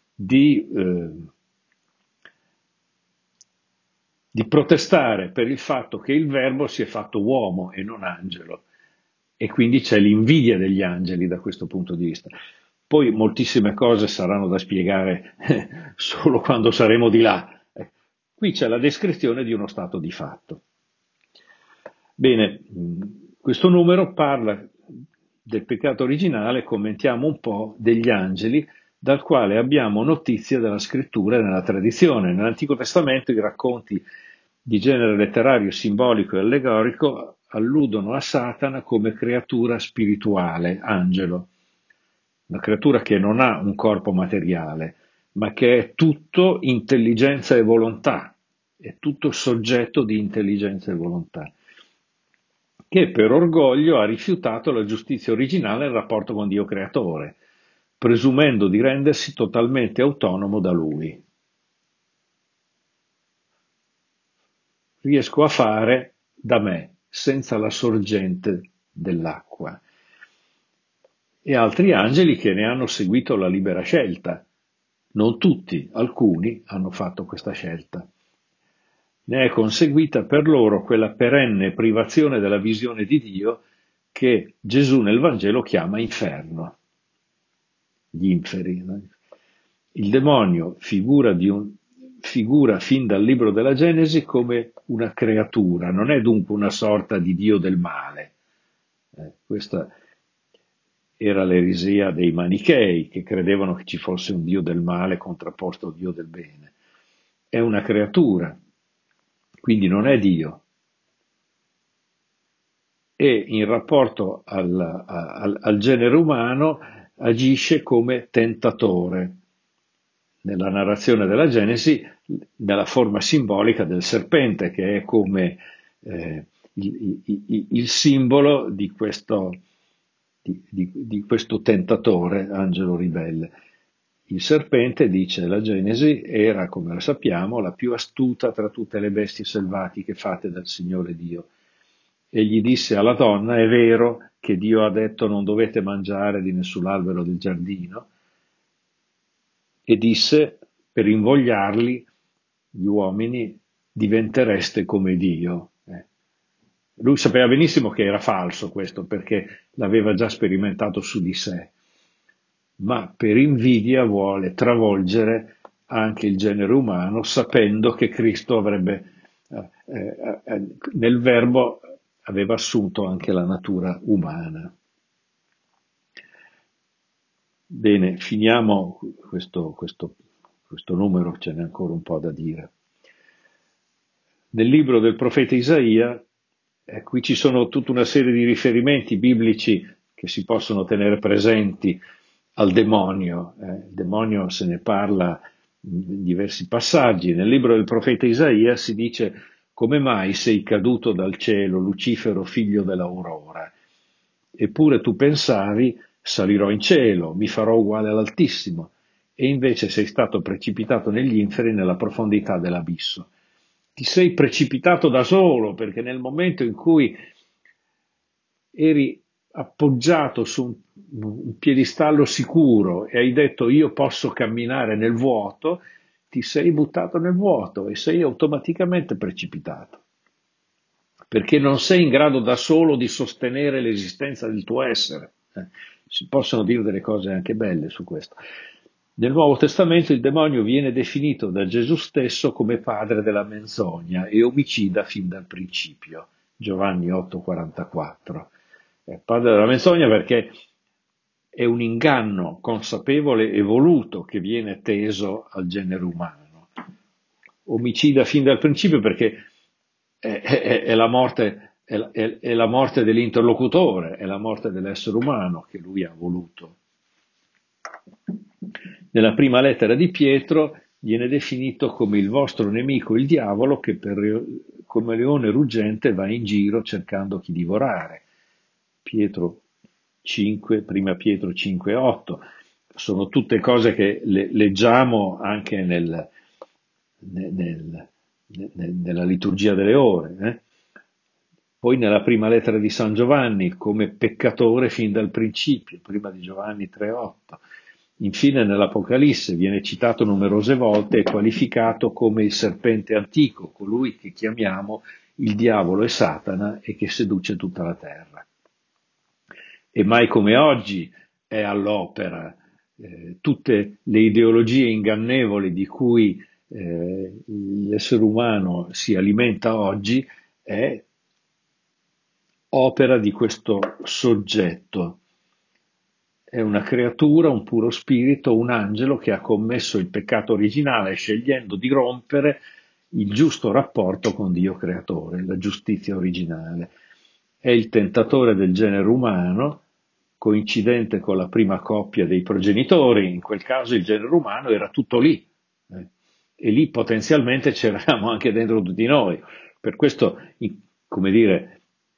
Speaker 1: di protestare per il fatto che il Verbo si è fatto uomo e non angelo. E quindi c'è l'invidia degli angeli da questo punto di vista. Poi moltissime cose saranno da spiegare solo quando saremo di là. Qui c'è la descrizione di uno stato di fatto. Bene, questo numero parla del peccato originale, commentiamo un po' degli angeli, dal quale abbiamo notizia della scrittura e nella tradizione. Nell'Antico Testamento i racconti di genere letterario, simbolico e allegorico alludono a Satana come creatura spirituale, angelo, una creatura che non ha un corpo materiale, ma che è tutto intelligenza e volontà, è tutto soggetto di intelligenza e volontà, che per orgoglio ha rifiutato la giustizia originale nel rapporto con Dio creatore, presumendo di rendersi totalmente autonomo da lui. Riesco a fare da me, senza la sorgente dell'acqua. E altri angeli che ne hanno seguito la libera scelta. Non tutti, alcuni hanno fatto questa scelta. Ne è conseguita per loro quella perenne privazione della visione di Dio che Gesù nel Vangelo chiama inferno, gli inferi. Il demonio figura fin dal libro della Genesi come una creatura, non è dunque una sorta di Dio del male. Questa era l'eresia dei Manichei, che credevano che ci fosse un Dio del male contrapposto al Dio del bene. È una creatura, quindi non è Dio. E in rapporto al genere umano agisce come tentatore. Nella narrazione della Genesi, nella forma simbolica del serpente, che è come il simbolo di questo tentatore, angelo ribelle. Il serpente, dice la Genesi, era, come lo sappiamo, la più astuta tra tutte le bestie selvatiche fatte dal Signore Dio. E gli disse alla donna: è vero che Dio ha detto non dovete mangiare di nessun albero del giardino? E disse, per invogliarli, gli uomini, diventereste come Dio. Lui sapeva benissimo che era falso questo, perché l'aveva già sperimentato su di sé, ma per invidia vuole travolgere anche il genere umano, sapendo che Cristo avrebbe, nel Verbo, aveva assunto anche la natura umana. Bene, finiamo questo numero, ce n'è ancora un po' da dire. Nel libro del profeta Isaia, qui ci sono tutta una serie di riferimenti biblici che si possono tenere presenti al demonio. Il demonio se ne parla in diversi passaggi. Nel libro del profeta Isaia si dice: come mai sei caduto dal cielo, Lucifero, figlio dell'aurora? Eppure tu pensavi: salirò in cielo, mi farò uguale all'Altissimo, e invece sei stato precipitato negli inferi, nella profondità dell'abisso. Ti sei precipitato da solo, perché nel momento in cui eri appoggiato su un piedistallo sicuro e hai detto io posso camminare nel vuoto, ti sei buttato nel vuoto e sei automaticamente precipitato, perché non sei in grado da solo di sostenere l'esistenza del tuo essere. Si possono dire delle cose anche belle su questo. Nel Nuovo Testamento il demonio viene definito da Gesù stesso come padre della menzogna e omicida fin dal principio. Giovanni 8,44. Padre della menzogna perché è un inganno consapevole e voluto che viene teso al genere umano. Omicida fin dal principio perché è la morte, è la morte dell'interlocutore, è la morte dell'essere umano che lui ha voluto. Nella prima lettera di Pietro viene definito come il vostro nemico il diavolo, che come leone ruggente va in giro cercando chi divorare. Pietro 5, prima Pietro 5,8. Sono tutte cose che leggiamo anche nella liturgia delle ore. Poi nella prima lettera di San Giovanni come peccatore fin dal principio, prima di Giovanni 3,8. Infine nell'Apocalisse viene citato numerose volte e qualificato come il serpente antico, colui che chiamiamo il diavolo e Satana e che seduce tutta la terra. E mai come oggi è all'opera tutte le ideologie ingannevoli di cui l'essere umano si alimenta oggi, è opera di questo soggetto. È una creatura, un puro spirito, un angelo che ha commesso il peccato originale scegliendo di rompere il giusto rapporto con Dio creatore, la giustizia originale. È il tentatore del genere umano, coincidente con la prima coppia dei progenitori. In quel caso il genere umano era tutto lì, e lì potenzialmente c'eravamo anche dentro tutti noi. Per questo, come dire,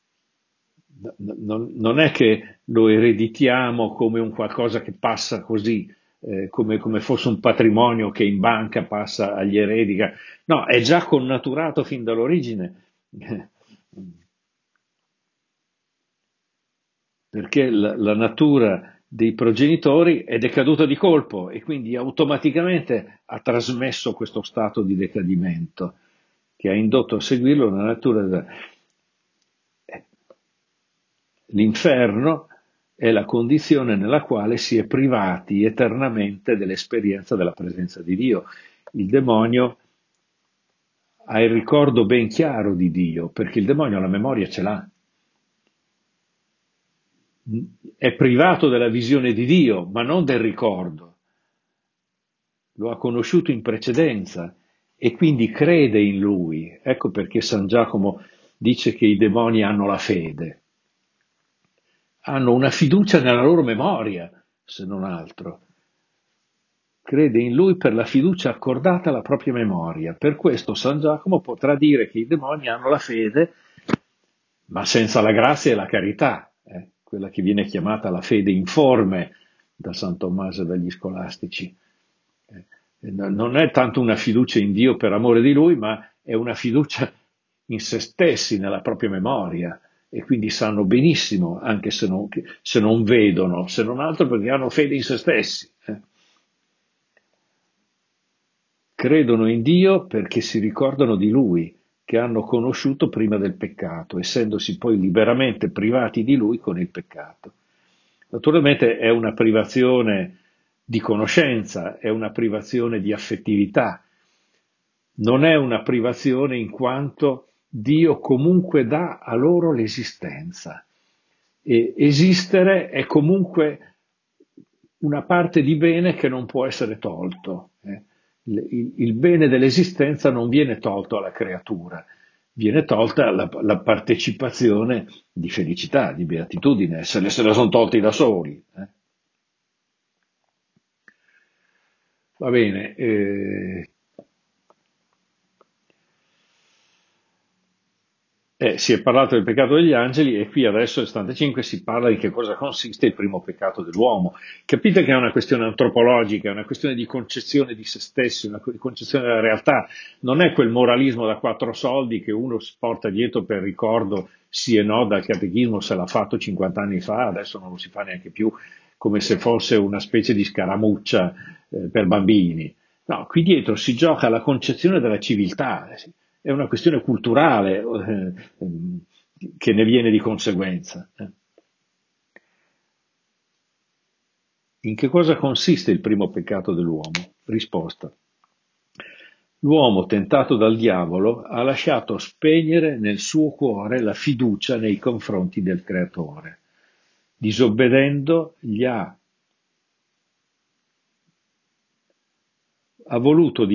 Speaker 1: non è che lo ereditiamo come un qualcosa che passa così, come fosse un patrimonio che in banca passa agli eredi. No, è già connaturato fin dall'origine, perché la natura dei progenitori è decaduta di colpo e quindi automaticamente ha trasmesso questo stato di decadimento che ha indotto a seguirlo la natura. L'inferno è la condizione nella quale si è privati eternamente dell'esperienza della presenza di Dio. Il demonio ha il ricordo ben chiaro di Dio, perché il demonio la memoria ce l'ha. è privato della visione di Dio, ma non del ricordo. Lo ha conosciuto in precedenza e quindi crede in lui. Ecco perché San Giacomo dice che i demoni hanno la fede, hanno una fiducia nella loro memoria, se non altro. Crede in lui per la fiducia accordata alla propria memoria. Per questo San Giacomo potrà dire che i demoni hanno la fede, ma senza la grazia e la carità, quella che viene chiamata la fede informe da San Tommaso e dagli scolastici. Non è tanto una fiducia in Dio per amore di lui, ma è una fiducia in se stessi, nella propria memoria, e quindi sanno benissimo, anche se non vedono, se non altro perché hanno fede in se stessi. Credono in Dio perché si ricordano di Lui, che hanno conosciuto prima del peccato, essendosi poi liberamente privati di Lui con il peccato. Naturalmente è una privazione di conoscenza, è una privazione di affettività, non è una privazione in quanto Dio comunque dà a loro l'esistenza. E esistere è comunque una parte di bene che non può essere tolto. Il bene dell'esistenza non viene tolto alla creatura, viene tolta la partecipazione di felicità, di beatitudine, se la sono tolti da soli. Va bene, si è parlato del peccato degli angeli e qui adesso, nel 75, si parla di che cosa consiste il primo peccato dell'uomo. Capite che è una questione antropologica, è una questione di concezione di se stessi, una concezione della realtà. Non è quel moralismo da quattro soldi che uno si porta dietro per ricordo sì e no dal catechismo, se l'ha fatto 50 anni fa, adesso non lo si fa neanche più, come se fosse una specie di scaramuccia per bambini. No, qui dietro si gioca la concezione della civiltà, è una questione culturale che ne viene di conseguenza. In che cosa consiste il primo peccato dell'uomo? Risposta. L'uomo, tentato dal diavolo, ha lasciato spegnere nel suo cuore la fiducia nei confronti del Creatore. Disobbedendo, ha voluto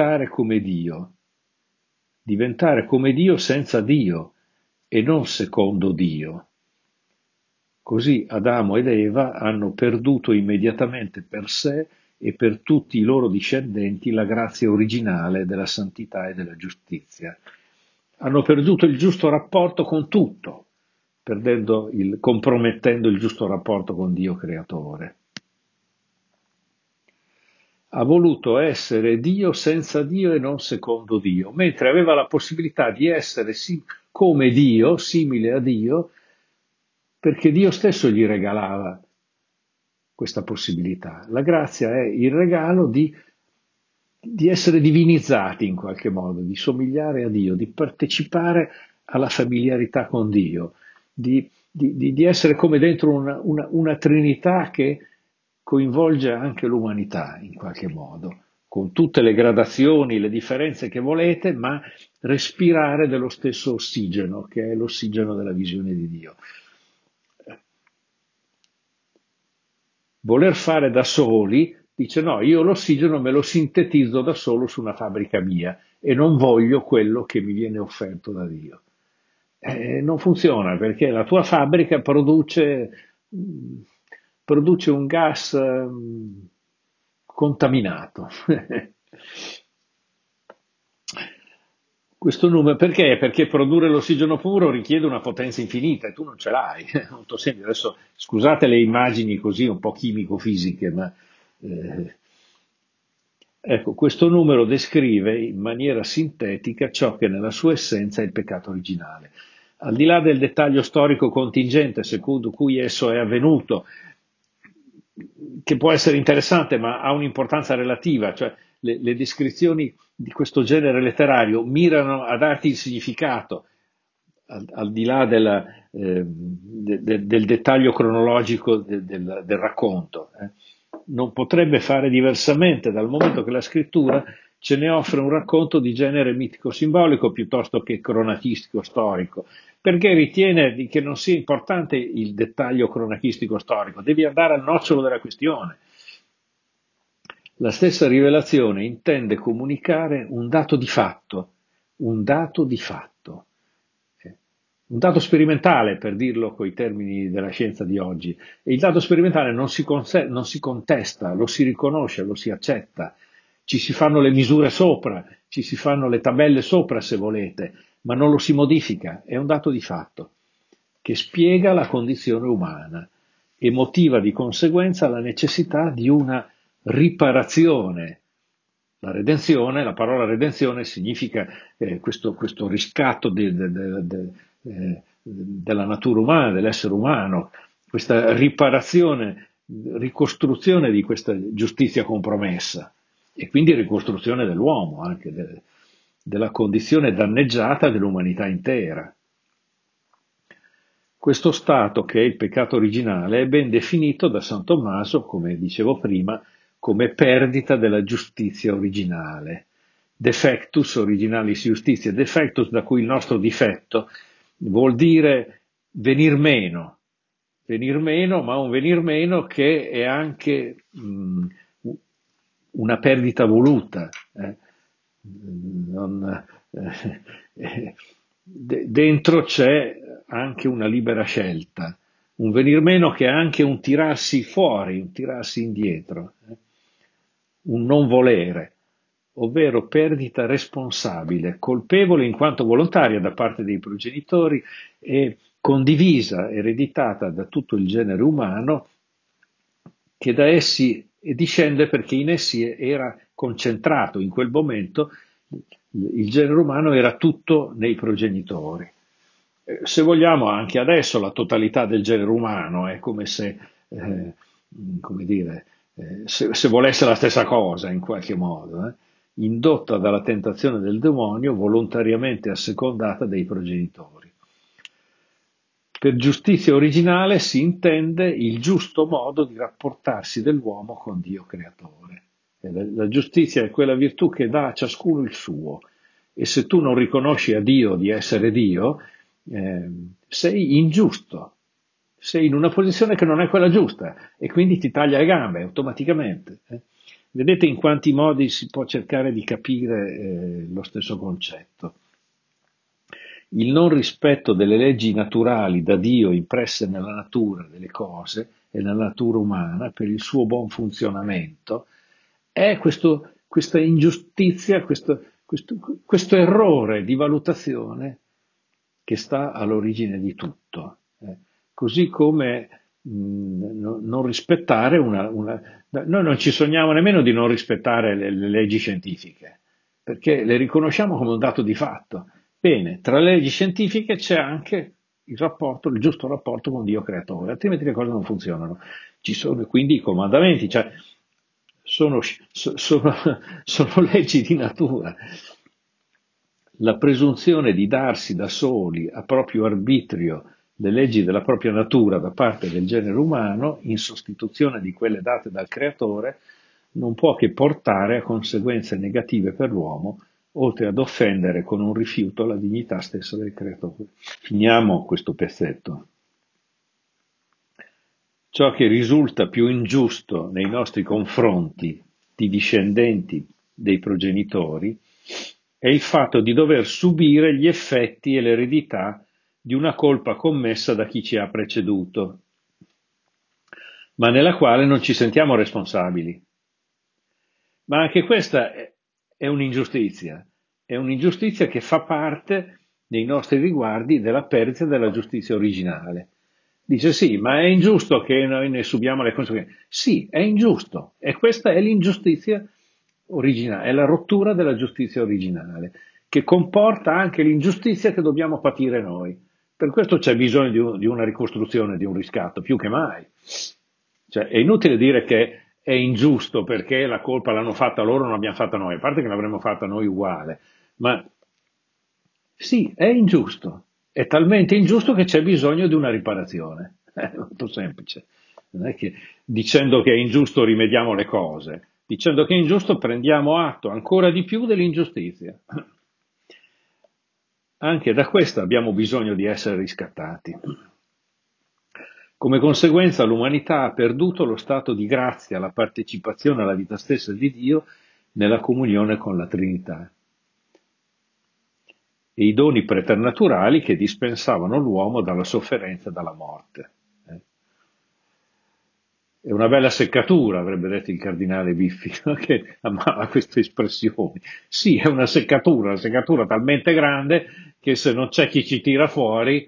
Speaker 1: diventare come Dio senza Dio e non secondo Dio. Così Adamo ed Eva hanno perduto immediatamente per sé e per tutti i loro discendenti la grazia originale della santità e della giustizia. Hanno perduto il giusto rapporto con tutto, compromettendo il giusto rapporto con Dio creatore. Ha voluto essere Dio senza Dio e non secondo Dio, mentre aveva la possibilità di essere come Dio, simile a Dio, perché Dio stesso gli regalava questa possibilità. La grazia è il regalo di essere divinizzati in qualche modo, di somigliare a Dio, di partecipare alla familiarità con Dio, di essere come dentro una Trinità che coinvolge anche l'umanità in qualche modo, con tutte le gradazioni, le differenze che volete, ma respirare dello stesso ossigeno, che è l'ossigeno della visione di Dio. Voler fare da soli, dice no, io l'ossigeno me lo sintetizzo da solo su una fabbrica mia e non voglio quello che mi viene offerto da Dio. Non funziona perché la tua fabbrica produce un gas contaminato. Questo numero, perché? Perché produrre l'ossigeno puro richiede una potenza infinita e tu non ce l'hai. Molto semplice. Adesso scusate le immagini così un po' chimico-fisiche, ma eh, ecco, questo numero descrive in maniera sintetica ciò che nella sua essenza è il peccato originale. Al di là del dettaglio storico contingente secondo cui esso è avvenuto, che può essere interessante ma ha un'importanza relativa, cioè le descrizioni di questo genere letterario mirano a darti il significato, al di là del dettaglio cronologico del racconto. Non potrebbe fare diversamente dal momento che la scrittura ce ne offre un racconto di genere mitico-simbolico piuttosto che cronachistico-storico, perché ritiene che non sia importante il dettaglio cronachistico-storico, devi andare al nocciolo della questione. La stessa rivelazione intende comunicare un dato di fatto, eh, un dato sperimentale, per dirlo coi termini della scienza di oggi. E il dato sperimentale non si contesta, lo si riconosce, lo si accetta. Ci si fanno le misure sopra, ci si fanno le tabelle sopra se volete, ma non lo si modifica, è un dato di fatto che spiega la condizione umana e motiva di conseguenza la necessità di una riparazione. La redenzione, la parola redenzione significa questo riscatto della natura umana, dell'essere umano, questa riparazione, ricostruzione di questa giustizia compromessa e quindi ricostruzione dell'uomo, anche della condizione danneggiata dell'umanità intera. Questo stato, che è il peccato originale, è ben definito da San Tommaso, come dicevo prima, come perdita della giustizia originale. Defectus originalis justitia, defectus da cui il nostro difetto vuol dire venir meno, ma un venir meno che è anche una perdita voluta. Non, dentro c'è anche una libera scelta, un venir meno che è anche un tirarsi fuori, un tirarsi indietro, un non volere, ovvero perdita responsabile, colpevole in quanto volontaria da parte dei progenitori e condivisa, ereditata da tutto il genere umano, che da essi discende perché in essi era concentrato in quel momento, il genere umano era tutto nei progenitori. Se vogliamo, anche adesso la totalità del genere umano è come se, come dire, se volesse la stessa cosa in qualche modo, indotta dalla tentazione del demonio, volontariamente assecondata dai progenitori. Per giustizia originale si intende il giusto modo di rapportarsi dell'uomo con Dio creatore. La giustizia è quella virtù che dà a ciascuno il suo, e se tu non riconosci a Dio di essere Dio, sei ingiusto, sei in una posizione che non è quella giusta e quindi ti taglia le gambe automaticamente. Vedete in quanti modi si può cercare di capire lo stesso concetto. Il non rispetto delle leggi naturali da Dio impresse nella natura delle cose e nella natura umana per il suo buon funzionamento è questa ingiustizia, questo errore di valutazione che sta all'origine di tutto. Così come non rispettare Noi non ci sogniamo nemmeno di non rispettare le leggi scientifiche, perché le riconosciamo come un dato di fatto. Bene, tra le leggi scientifiche c'è anche il giusto rapporto con Dio creatore, altrimenti le cose non funzionano. Ci sono quindi i comandamenti, cioè sono, sono leggi di natura. La presunzione di darsi da soli a proprio arbitrio le leggi della propria natura da parte del genere umano, in sostituzione di quelle date dal creatore, non può che portare a conseguenze negative per l'uomo, oltre ad offendere con un rifiuto la dignità stessa del creatore. Finiamo questo pezzetto. Ciò che risulta più ingiusto nei nostri confronti di discendenti dei progenitori è il fatto di dover subire gli effetti e l'eredità di una colpa commessa da chi ci ha preceduto, ma nella quale non ci sentiamo responsabili. Ma anche questa è un'ingiustizia che fa parte nei nostri riguardi della perdita della giustizia originale. Dice sì, ma è ingiusto che noi ne subiamo le conseguenze. Sì, è ingiusto e questa è l'ingiustizia originale, è la rottura della giustizia originale, che comporta anche l'ingiustizia che dobbiamo patire noi. Per questo c'è bisogno di una ricostruzione, di un riscatto, più che mai. Cioè, è inutile dire che è ingiusto perché la colpa l'hanno fatta loro, non l'abbiamo fatta noi, a parte che l'avremmo fatta noi uguale, ma sì, è ingiusto, è talmente ingiusto che c'è bisogno di una riparazione. È molto semplice. Non è che dicendo che è ingiusto rimediamo le cose, dicendo che è ingiusto prendiamo atto ancora di più dell'ingiustizia. Anche da questa abbiamo bisogno di essere riscattati. Come conseguenza l'umanità ha perduto lo stato di grazia, la partecipazione alla vita stessa di Dio nella comunione con la Trinità e i doni preternaturali che dispensavano l'uomo dalla sofferenza e dalla morte. È una bella seccatura, avrebbe detto il cardinale Biffi, no? Che amava queste espressioni. Sì, è una seccatura talmente grande che se non c'è chi ci tira fuori,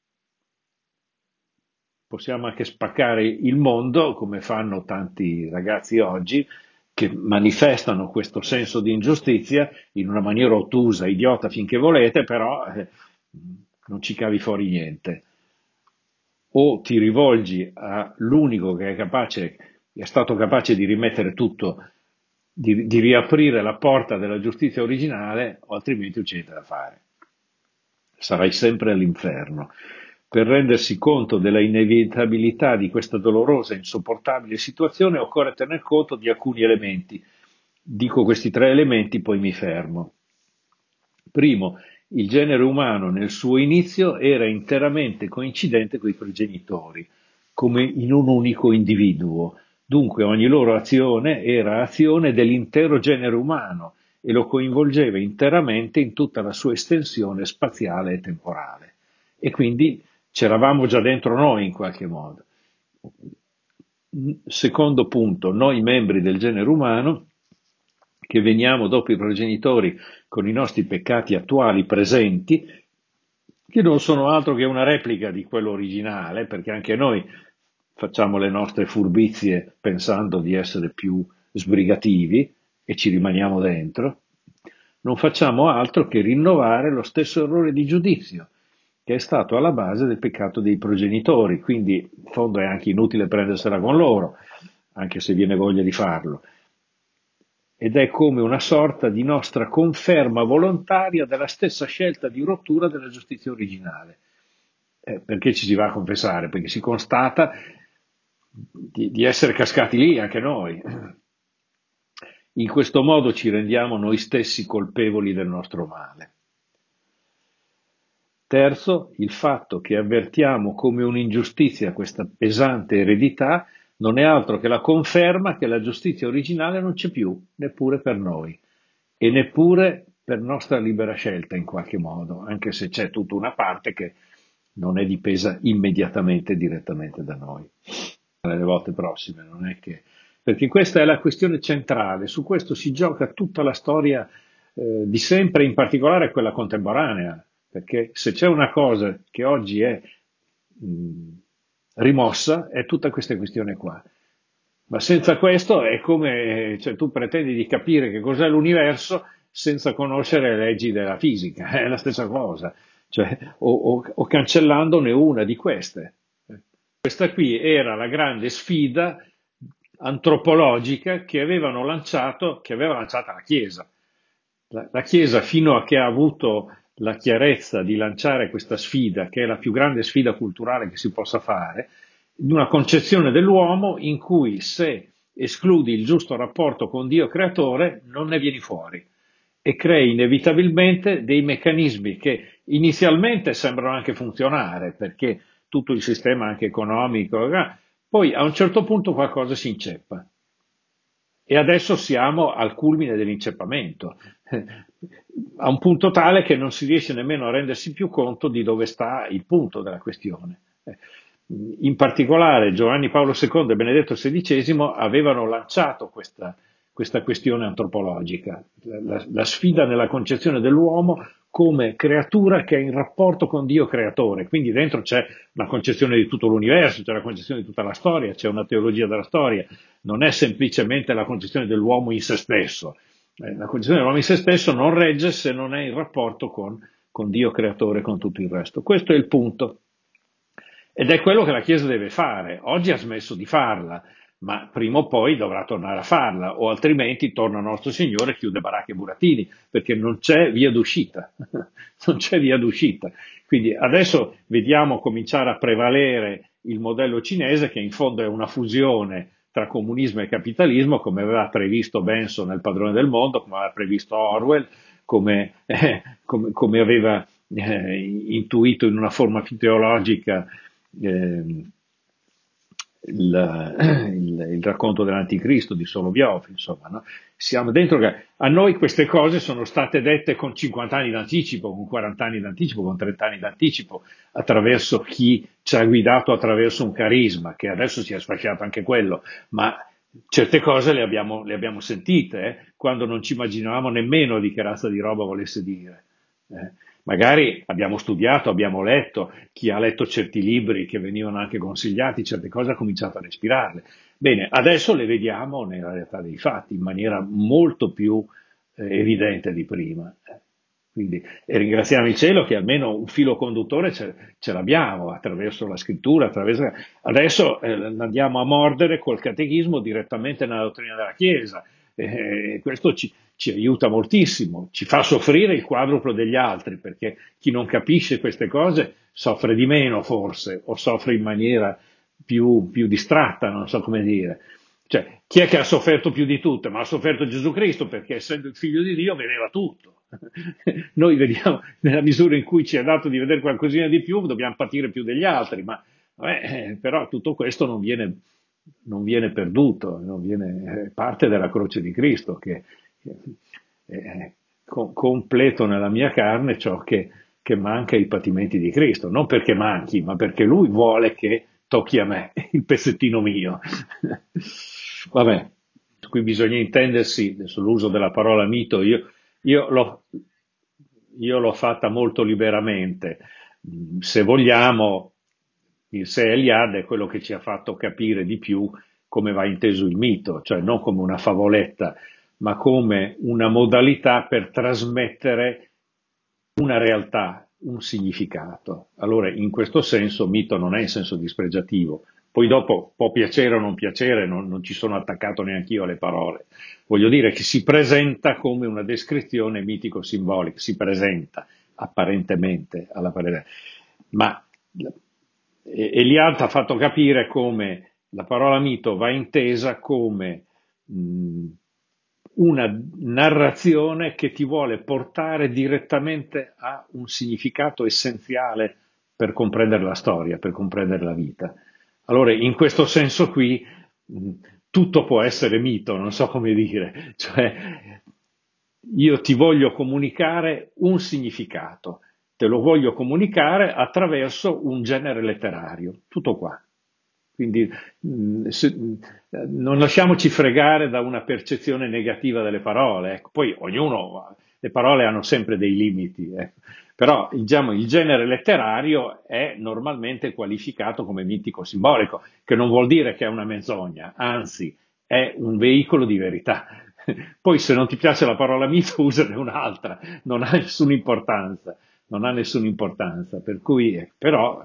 Speaker 1: possiamo anche spaccare il mondo, come fanno tanti ragazzi oggi, che manifestano questo senso di ingiustizia in una maniera ottusa, idiota finché volete, però non ci cavi fuori niente. O ti rivolgi all'unico che è stato capace di rimettere tutto, di riaprire la porta della giustizia originale, o altrimenti non c'è niente da fare. Sarai sempre all'inferno. Per rendersi conto della inevitabilità di questa dolorosa e insopportabile situazione occorre tener conto di alcuni elementi. Dico questi tre elementi, poi mi fermo. Primo, il genere umano nel suo inizio era interamente coincidente con i progenitori, come in un unico individuo. Dunque ogni loro azione era azione dell'intero genere umano e lo coinvolgeva interamente in tutta la sua estensione spaziale e temporale. E quindi c'eravamo già dentro noi in qualche modo. Secondo punto, noi membri del genere umano, che veniamo dopo i progenitori con i nostri peccati attuali presenti, che non sono altro che una replica di quello originale, perché anche noi facciamo le nostre furbizie pensando di essere più sbrigativi e ci rimaniamo dentro, non facciamo altro che rinnovare lo stesso errore di giudizio che è stato alla base del peccato dei progenitori, quindi in fondo è anche inutile prendersela con loro, anche se viene voglia di farlo. Ed è come una sorta di nostra conferma volontaria della stessa scelta di rottura della giustizia originale. Perché ci si va a confessare? Perché si constata di essere cascati lì anche noi. In questo modo ci rendiamo noi stessi colpevoli del nostro male. Terzo, il fatto che avvertiamo come un'ingiustizia questa pesante eredità non è altro che la conferma che la giustizia originale non c'è più, neppure per noi, e neppure per nostra libera scelta in qualche modo, anche se c'è tutta una parte che non è dipesa immediatamente, direttamente da noi. Nelle volte prossime, non è che... Perché questa è la questione centrale, su questo si gioca tutta la storia di sempre, in particolare quella contemporanea, perché se c'è una cosa che oggi è mh, rimossa, è tutta questa questione qua. Ma senza questo è come, cioè, tu pretendi di capire che cos'è l'universo senza conoscere le leggi della fisica, è la stessa cosa, cioè, o cancellandone una di queste. Questa qui era la grande sfida antropologica che aveva lanciata la Chiesa. La Chiesa, fino a che ha avuto la chiarezza di lanciare questa sfida, che è la più grande sfida culturale che si possa fare, di una concezione dell'uomo in cui se escludi il giusto rapporto con Dio creatore non ne vieni fuori e crei inevitabilmente dei meccanismi che inizialmente sembrano anche funzionare, perché tutto il sistema anche economico, poi a un certo punto qualcosa si inceppa. E adesso siamo al culmine dell'inceppamento, a un punto tale che non si riesce nemmeno a rendersi più conto di dove sta il punto della questione. In particolare Giovanni Paolo II e Benedetto XVI avevano lanciato questa questione antropologica, la sfida nella concezione dell'uomo come creatura che è in rapporto con Dio creatore, quindi dentro c'è una concezione di tutto l'universo, c'è la concezione di tutta la storia, c'è una teologia della storia, non è semplicemente la concezione dell'uomo in se stesso. La concezione dell'uomo in se stesso non regge se non è in rapporto con Dio creatore e con tutto il resto. Questo è il punto. Ed è quello che la Chiesa deve fare. Oggi ha smesso di farla, ma prima o poi dovrà tornare a farla, o altrimenti torna nostro Signore e chiude baracche e burattini, perché non c'è via d'uscita. Non c'è via d'uscita. Quindi adesso vediamo cominciare a prevalere il modello cinese, che in fondo è una fusione tra comunismo e capitalismo, come aveva previsto Benson nel Padrone del Mondo, come aveva previsto Orwell, come aveva intuito in una forma teologica eh, il racconto dell'Anticristo di Solovyov, insomma, no? Siamo dentro a noi queste cose sono state dette con 50 anni d'anticipo, con 40 anni d'anticipo, con 30 anni d'anticipo, attraverso chi ci ha guidato attraverso un carisma, che adesso si è sfasciato anche quello, ma certe cose le abbiamo sentite, quando non ci immaginavamo nemmeno di che razza di roba volesse dire. eh. Magari abbiamo studiato, abbiamo letto, chi ha letto certi libri che venivano anche consigliati, certe cose ha cominciato a respirarle. Bene, adesso le vediamo nella realtà dei fatti in maniera molto più evidente di prima. Quindi, e ringraziamo il cielo che almeno un filo conduttore ce l'abbiamo attraverso la scrittura, adesso andiamo a mordere col catechismo direttamente nella dottrina della Chiesa. Questo ci aiuta moltissimo, ci fa soffrire il quadruplo degli altri, perché chi non capisce queste cose soffre di meno forse, o soffre in maniera più distratta, non so come dire. Cioè, chi è che ha sofferto più di tutte? Ma ha sofferto Gesù Cristo perché essendo il figlio di Dio vedeva tutto. Noi vediamo, nella misura in cui ci è dato di vedere qualcosina di più, dobbiamo patire più degli altri, ma però tutto questo non viene perduto, non viene, è parte della croce di Cristo che completo nella mia carne ciò che manca ai patimenti di Cristo, non perché manchi, ma perché Lui vuole che tocchi a me, il pezzettino mio. Vabbè, qui bisogna intendersi, adesso l'uso della parola mito, io l'ho io l'ho fatta molto liberamente. Se vogliamo, il Se Eliade è quello che ci ha fatto capire di più come va inteso il mito, cioè non come una favoletta, ma come una modalità per trasmettere una realtà, un significato. Allora, in questo senso, mito non è in senso dispregiativo. Poi dopo può piacere o non piacere, non ci sono attaccato neanche io alle parole. Voglio dire che si presenta come una descrizione mitico-simbolica, si presenta apparentemente alla parete. Ma Eliade ha fatto capire come la parola mito va intesa come mh, una narrazione che ti vuole portare direttamente a un significato essenziale per comprendere la storia, per comprendere la vita. Allora, in questo senso qui, mh, tutto può essere mito, non so come dire, cioè io ti voglio comunicare un significato, te lo voglio comunicare attraverso un genere letterario, tutto qua. Quindi non lasciamoci fregare da una percezione negativa delle parole. Ecco. Poi ognuno, le parole hanno sempre dei limiti, però diciamo, il genere letterario è normalmente qualificato come mitico simbolico, che non vuol dire che è una menzogna, anzi è un veicolo di verità. Poi se non ti piace la parola mito, usane un'altra, non ha nessuna importanza, non ha nessuna importanza, per cui, però,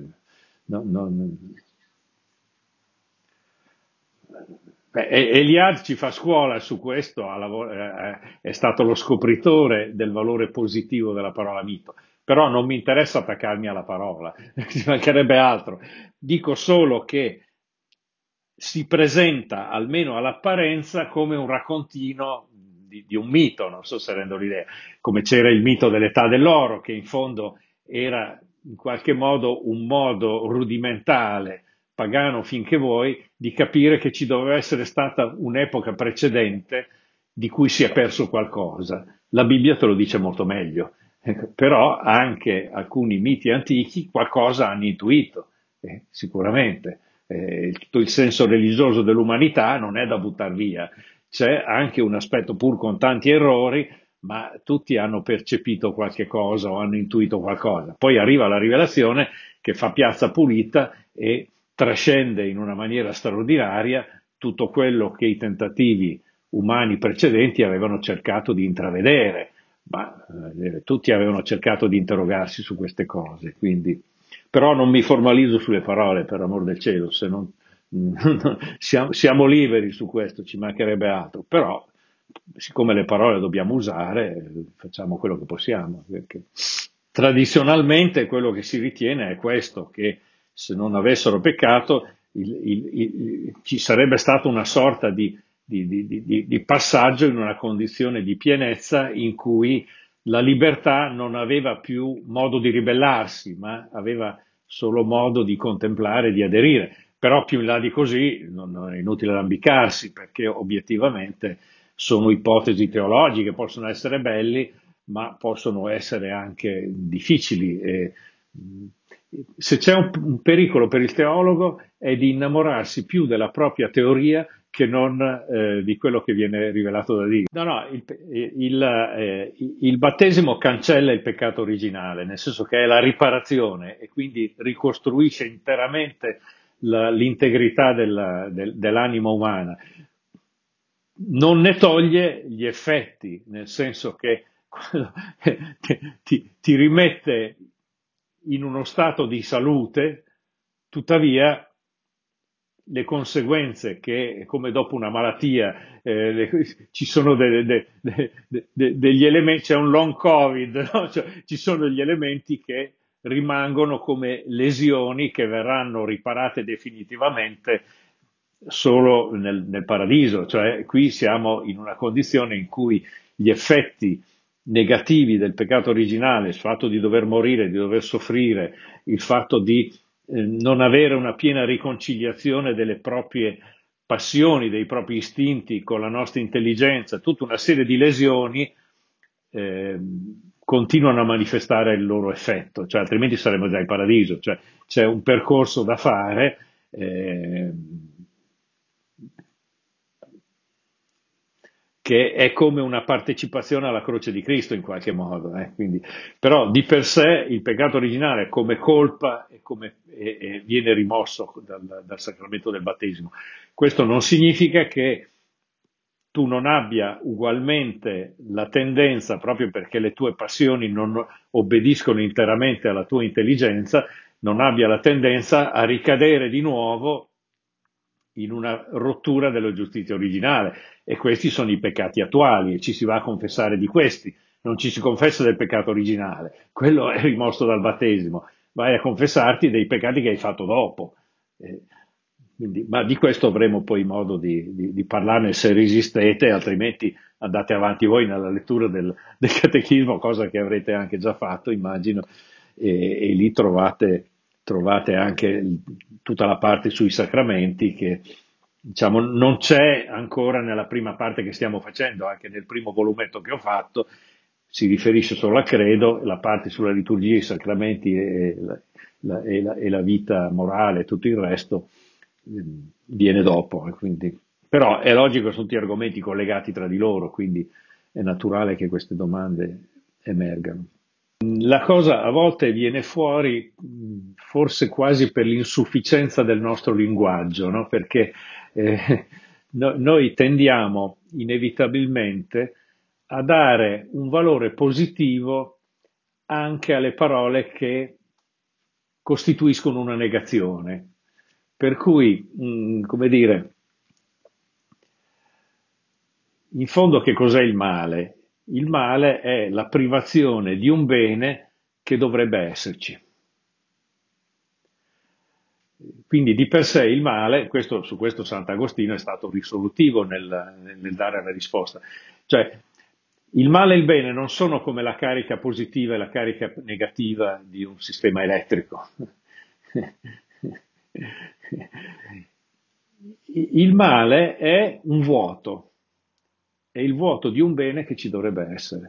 Speaker 1: Eliade ci fa scuola su questo, è stato lo scopritore del valore positivo della parola mito, però non mi interessa attaccarmi alla parola, ci mancherebbe altro. Dico solo che si presenta, almeno all'apparenza, come un raccontino di un mito, non so se rendo l'idea, come c'era il mito dell'età dell'oro, che in fondo era in qualche modo un modo rudimentale, pagano finché vuoi, di capire che ci doveva essere stata un'epoca precedente di cui si è perso qualcosa. La Bibbia te lo dice molto meglio, però anche alcuni miti antichi qualcosa hanno intuito, sicuramente. Tutto il senso religioso dell'umanità non è da buttare via, c'è anche un aspetto pur con tanti errori, ma tutti hanno percepito qualche cosa o hanno intuito qualcosa. Poi arriva la rivelazione che fa piazza pulita e trascende in una maniera straordinaria tutto quello che i tentativi umani precedenti avevano cercato di intravedere, ma tutti avevano cercato di interrogarsi su queste cose, quindi però non mi formalizzo sulle parole, per amor del cielo, se non, siamo liberi su questo, ci mancherebbe altro, però siccome le parole dobbiamo usare, facciamo quello che possiamo, perché tradizionalmente quello che si ritiene è questo, che se non avessero peccato ci sarebbe stata una sorta di passaggio in una condizione di pienezza in cui la libertà non aveva più modo di ribellarsi, ma aveva solo modo di contemplare, di aderire. Però più in là di così non è inutile lambicarsi, perché obiettivamente sono ipotesi teologiche, possono essere belli, ma possono essere anche difficili. Se c'è un pericolo per il teologo è di innamorarsi più della propria teoria che non di quello che viene rivelato da Dio. No, no, il battesimo cancella il peccato originale, nel senso che è la riparazione e quindi ricostruisce interamente l'integrità dell'anima umana. Non ne toglie gli effetti, nel senso che ti rimette in uno stato di salute, tuttavia le conseguenze che, come dopo una malattia, ci sono degli elementi, c'è un long covid, no? Cioè, ci sono degli elementi che rimangono come lesioni che verranno riparate definitivamente solo nel paradiso, cioè qui siamo in una condizione in cui gli effetti negativi del peccato originale, il fatto di dover morire, di dover soffrire, il fatto di non avere una piena riconciliazione delle proprie passioni, dei propri istinti con la nostra intelligenza, tutta una serie di lesioni eh, continuano a manifestare il loro effetto, cioè, altrimenti saremmo già in paradiso, cioè, c'è un percorso da fare. Che è come una partecipazione alla croce di Cristo in qualche modo. Quindi, però di per sé il peccato originale è come colpa e viene rimosso dal sacramento del battesimo. Questo non significa che tu non abbia ugualmente la tendenza, proprio perché le tue passioni non obbediscono interamente alla tua intelligenza, non abbia la tendenza a ricadere di nuovo in una rottura della giustizia originale. E questi sono i peccati attuali e ci si va a confessare di questi. Non ci si confessa del peccato originale, quello è rimosso dal battesimo. Vai a confessarti dei peccati che hai fatto dopo. Eh, ma di questo avremo poi modo di parlarne se resistete, altrimenti andate avanti voi nella lettura del catechismo, cosa che avrete anche già fatto, immagino, e lì trovate anche tutta la parte sui sacramenti che diciamo non c'è ancora nella prima parte che stiamo facendo, anche nel primo volumetto che ho fatto, si riferisce solo a credo, la parte sulla liturgia, i sacramenti e la vita morale e tutto il resto viene dopo. Però è logico che sono tutti argomenti collegati tra di loro, quindi è naturale che queste domande emergano. La cosa a volte viene fuori forse quasi per l'insufficienza del nostro linguaggio, no? Perché noi tendiamo inevitabilmente a dare un valore positivo anche alle parole che costituiscono una negazione. Per cui, come dire, in fondo che cos'è il male? Il male è la privazione di un bene che dovrebbe esserci. Quindi di per sé il male, su questo Sant'Agostino è stato risolutivo nel dare la risposta. Cioè, il male e il bene non sono come la carica positiva e la carica negativa di un sistema elettrico. Il male è un vuoto, è il vuoto di un bene che ci dovrebbe essere.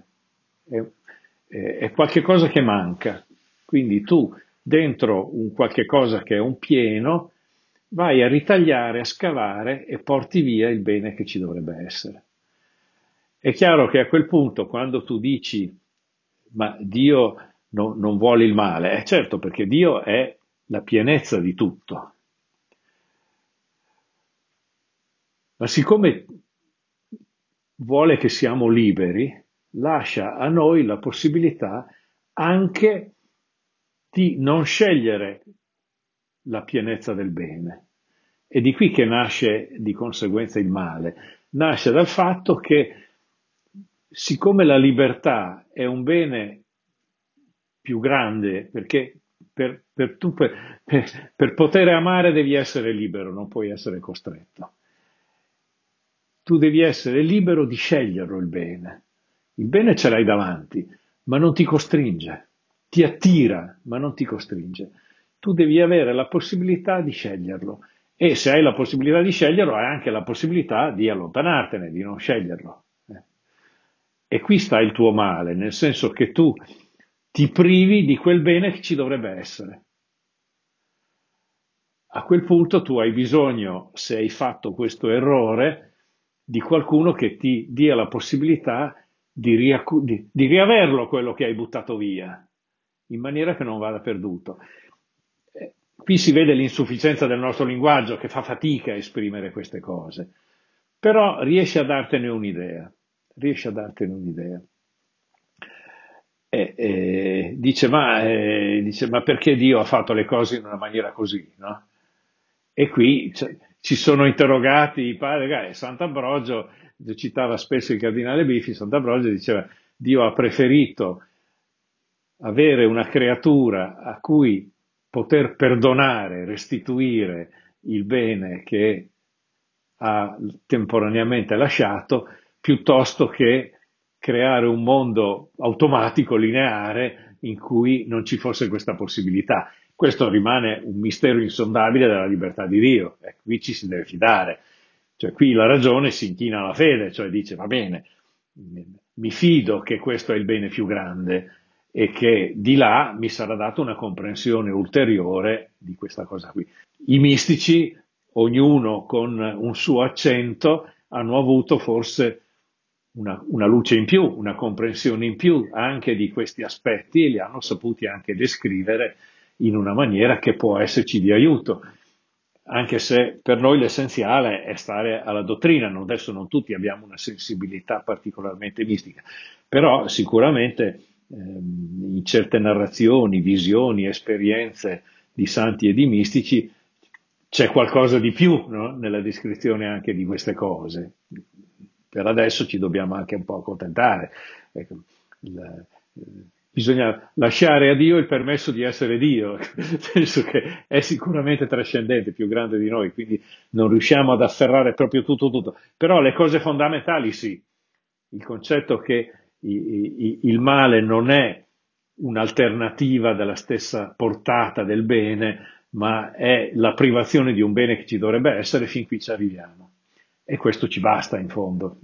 Speaker 1: È qualche cosa che manca. Quindi tu, dentro un qualche cosa che è un pieno, vai a ritagliare, a scavare e porti via il bene che ci dovrebbe essere. È chiaro che a quel punto, quando tu dici, ma Dio non vuole il male, è certo perché Dio è la pienezza di tutto. Ma siccome vuole che siamo liberi, lascia a noi la possibilità anche di non scegliere la pienezza del bene. È di qui che nasce di conseguenza il male. Nasce dal fatto che, siccome la libertà è un bene più grande, perché per poter amare devi essere libero, non puoi essere costretto. Tu devi essere libero di sceglierlo il bene. Il bene ce l'hai davanti, ma non ti costringe. Ti attira, ma non ti costringe. Tu devi avere la possibilità di sceglierlo. E se hai la possibilità di sceglierlo, hai anche la possibilità di allontanartene, di non sceglierlo. E qui sta il tuo male, nel senso che tu ti privi di quel bene che ci dovrebbe essere. A quel punto tu hai bisogno, se hai fatto questo errore, di qualcuno che ti dia la possibilità di riaverlo quello che hai buttato via, in maniera che non vada perduto. Qui si vede l'insufficienza del nostro linguaggio che fa fatica a esprimere queste cose, però riesce a dartene un'idea, riesce a dartene un'idea. Dice, ma perché Dio ha fatto le cose in una maniera così, no? E qui ci sono interrogati i padri, Sant'Ambrogio, citava spesso il cardinale Biffi, Sant'Ambrogio diceva, Dio ha preferito avere una creatura a cui poter perdonare, restituire il bene che ha temporaneamente lasciato, piuttosto che creare un mondo automatico, lineare, in cui non ci fosse questa possibilità. Questo rimane un mistero insondabile della libertà di Dio, e qui ci si deve fidare. Cioè, qui la ragione si inchina alla fede, cioè dice, va bene, mi fido che questo è il bene più grande e che di là mi sarà data una comprensione ulteriore di questa cosa qui. I mistici, ognuno con un suo accento, hanno avuto forse una luce in più, una comprensione in più anche di questi aspetti e li hanno saputi anche descrivere in una maniera che può esserci di aiuto, anche se per noi l'essenziale è stare alla dottrina. Adesso non tutti abbiamo una sensibilità particolarmente mistica, però sicuramente in certe narrazioni, visioni, esperienze di santi e di mistici c'è qualcosa di più, no? Nella descrizione anche di queste cose. Per adesso ci dobbiamo anche un po' accontentare. Ecco, bisogna lasciare a Dio il permesso di essere Dio, nel senso che è sicuramente trascendente, più grande di noi, quindi non riusciamo ad afferrare proprio tutto, tutto. Però le cose fondamentali sì. Il concetto che il male non è un'alternativa della stessa portata del bene, ma è la privazione di un bene che ci dovrebbe essere, fin qui ci arriviamo. E questo ci basta in fondo.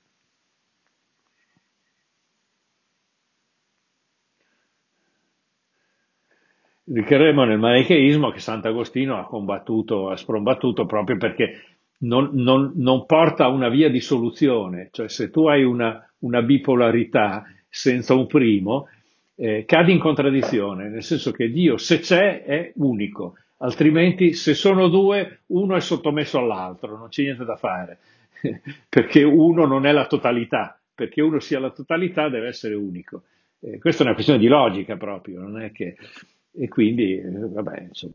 Speaker 1: Ricorremo nel manicheismo che Sant'Agostino ha combattuto, ha sprombattuto proprio perché non porta a una via di soluzione, cioè se tu hai una bipolarità senza un primo, cadi in contraddizione, nel senso che Dio se c'è è unico, altrimenti se sono due uno è sottomesso all'altro, non c'è niente da fare, perché uno non è la totalità, perché uno sia la totalità deve essere unico. Questa è una questione di logica proprio, non è che... E quindi, vabbè, insomma,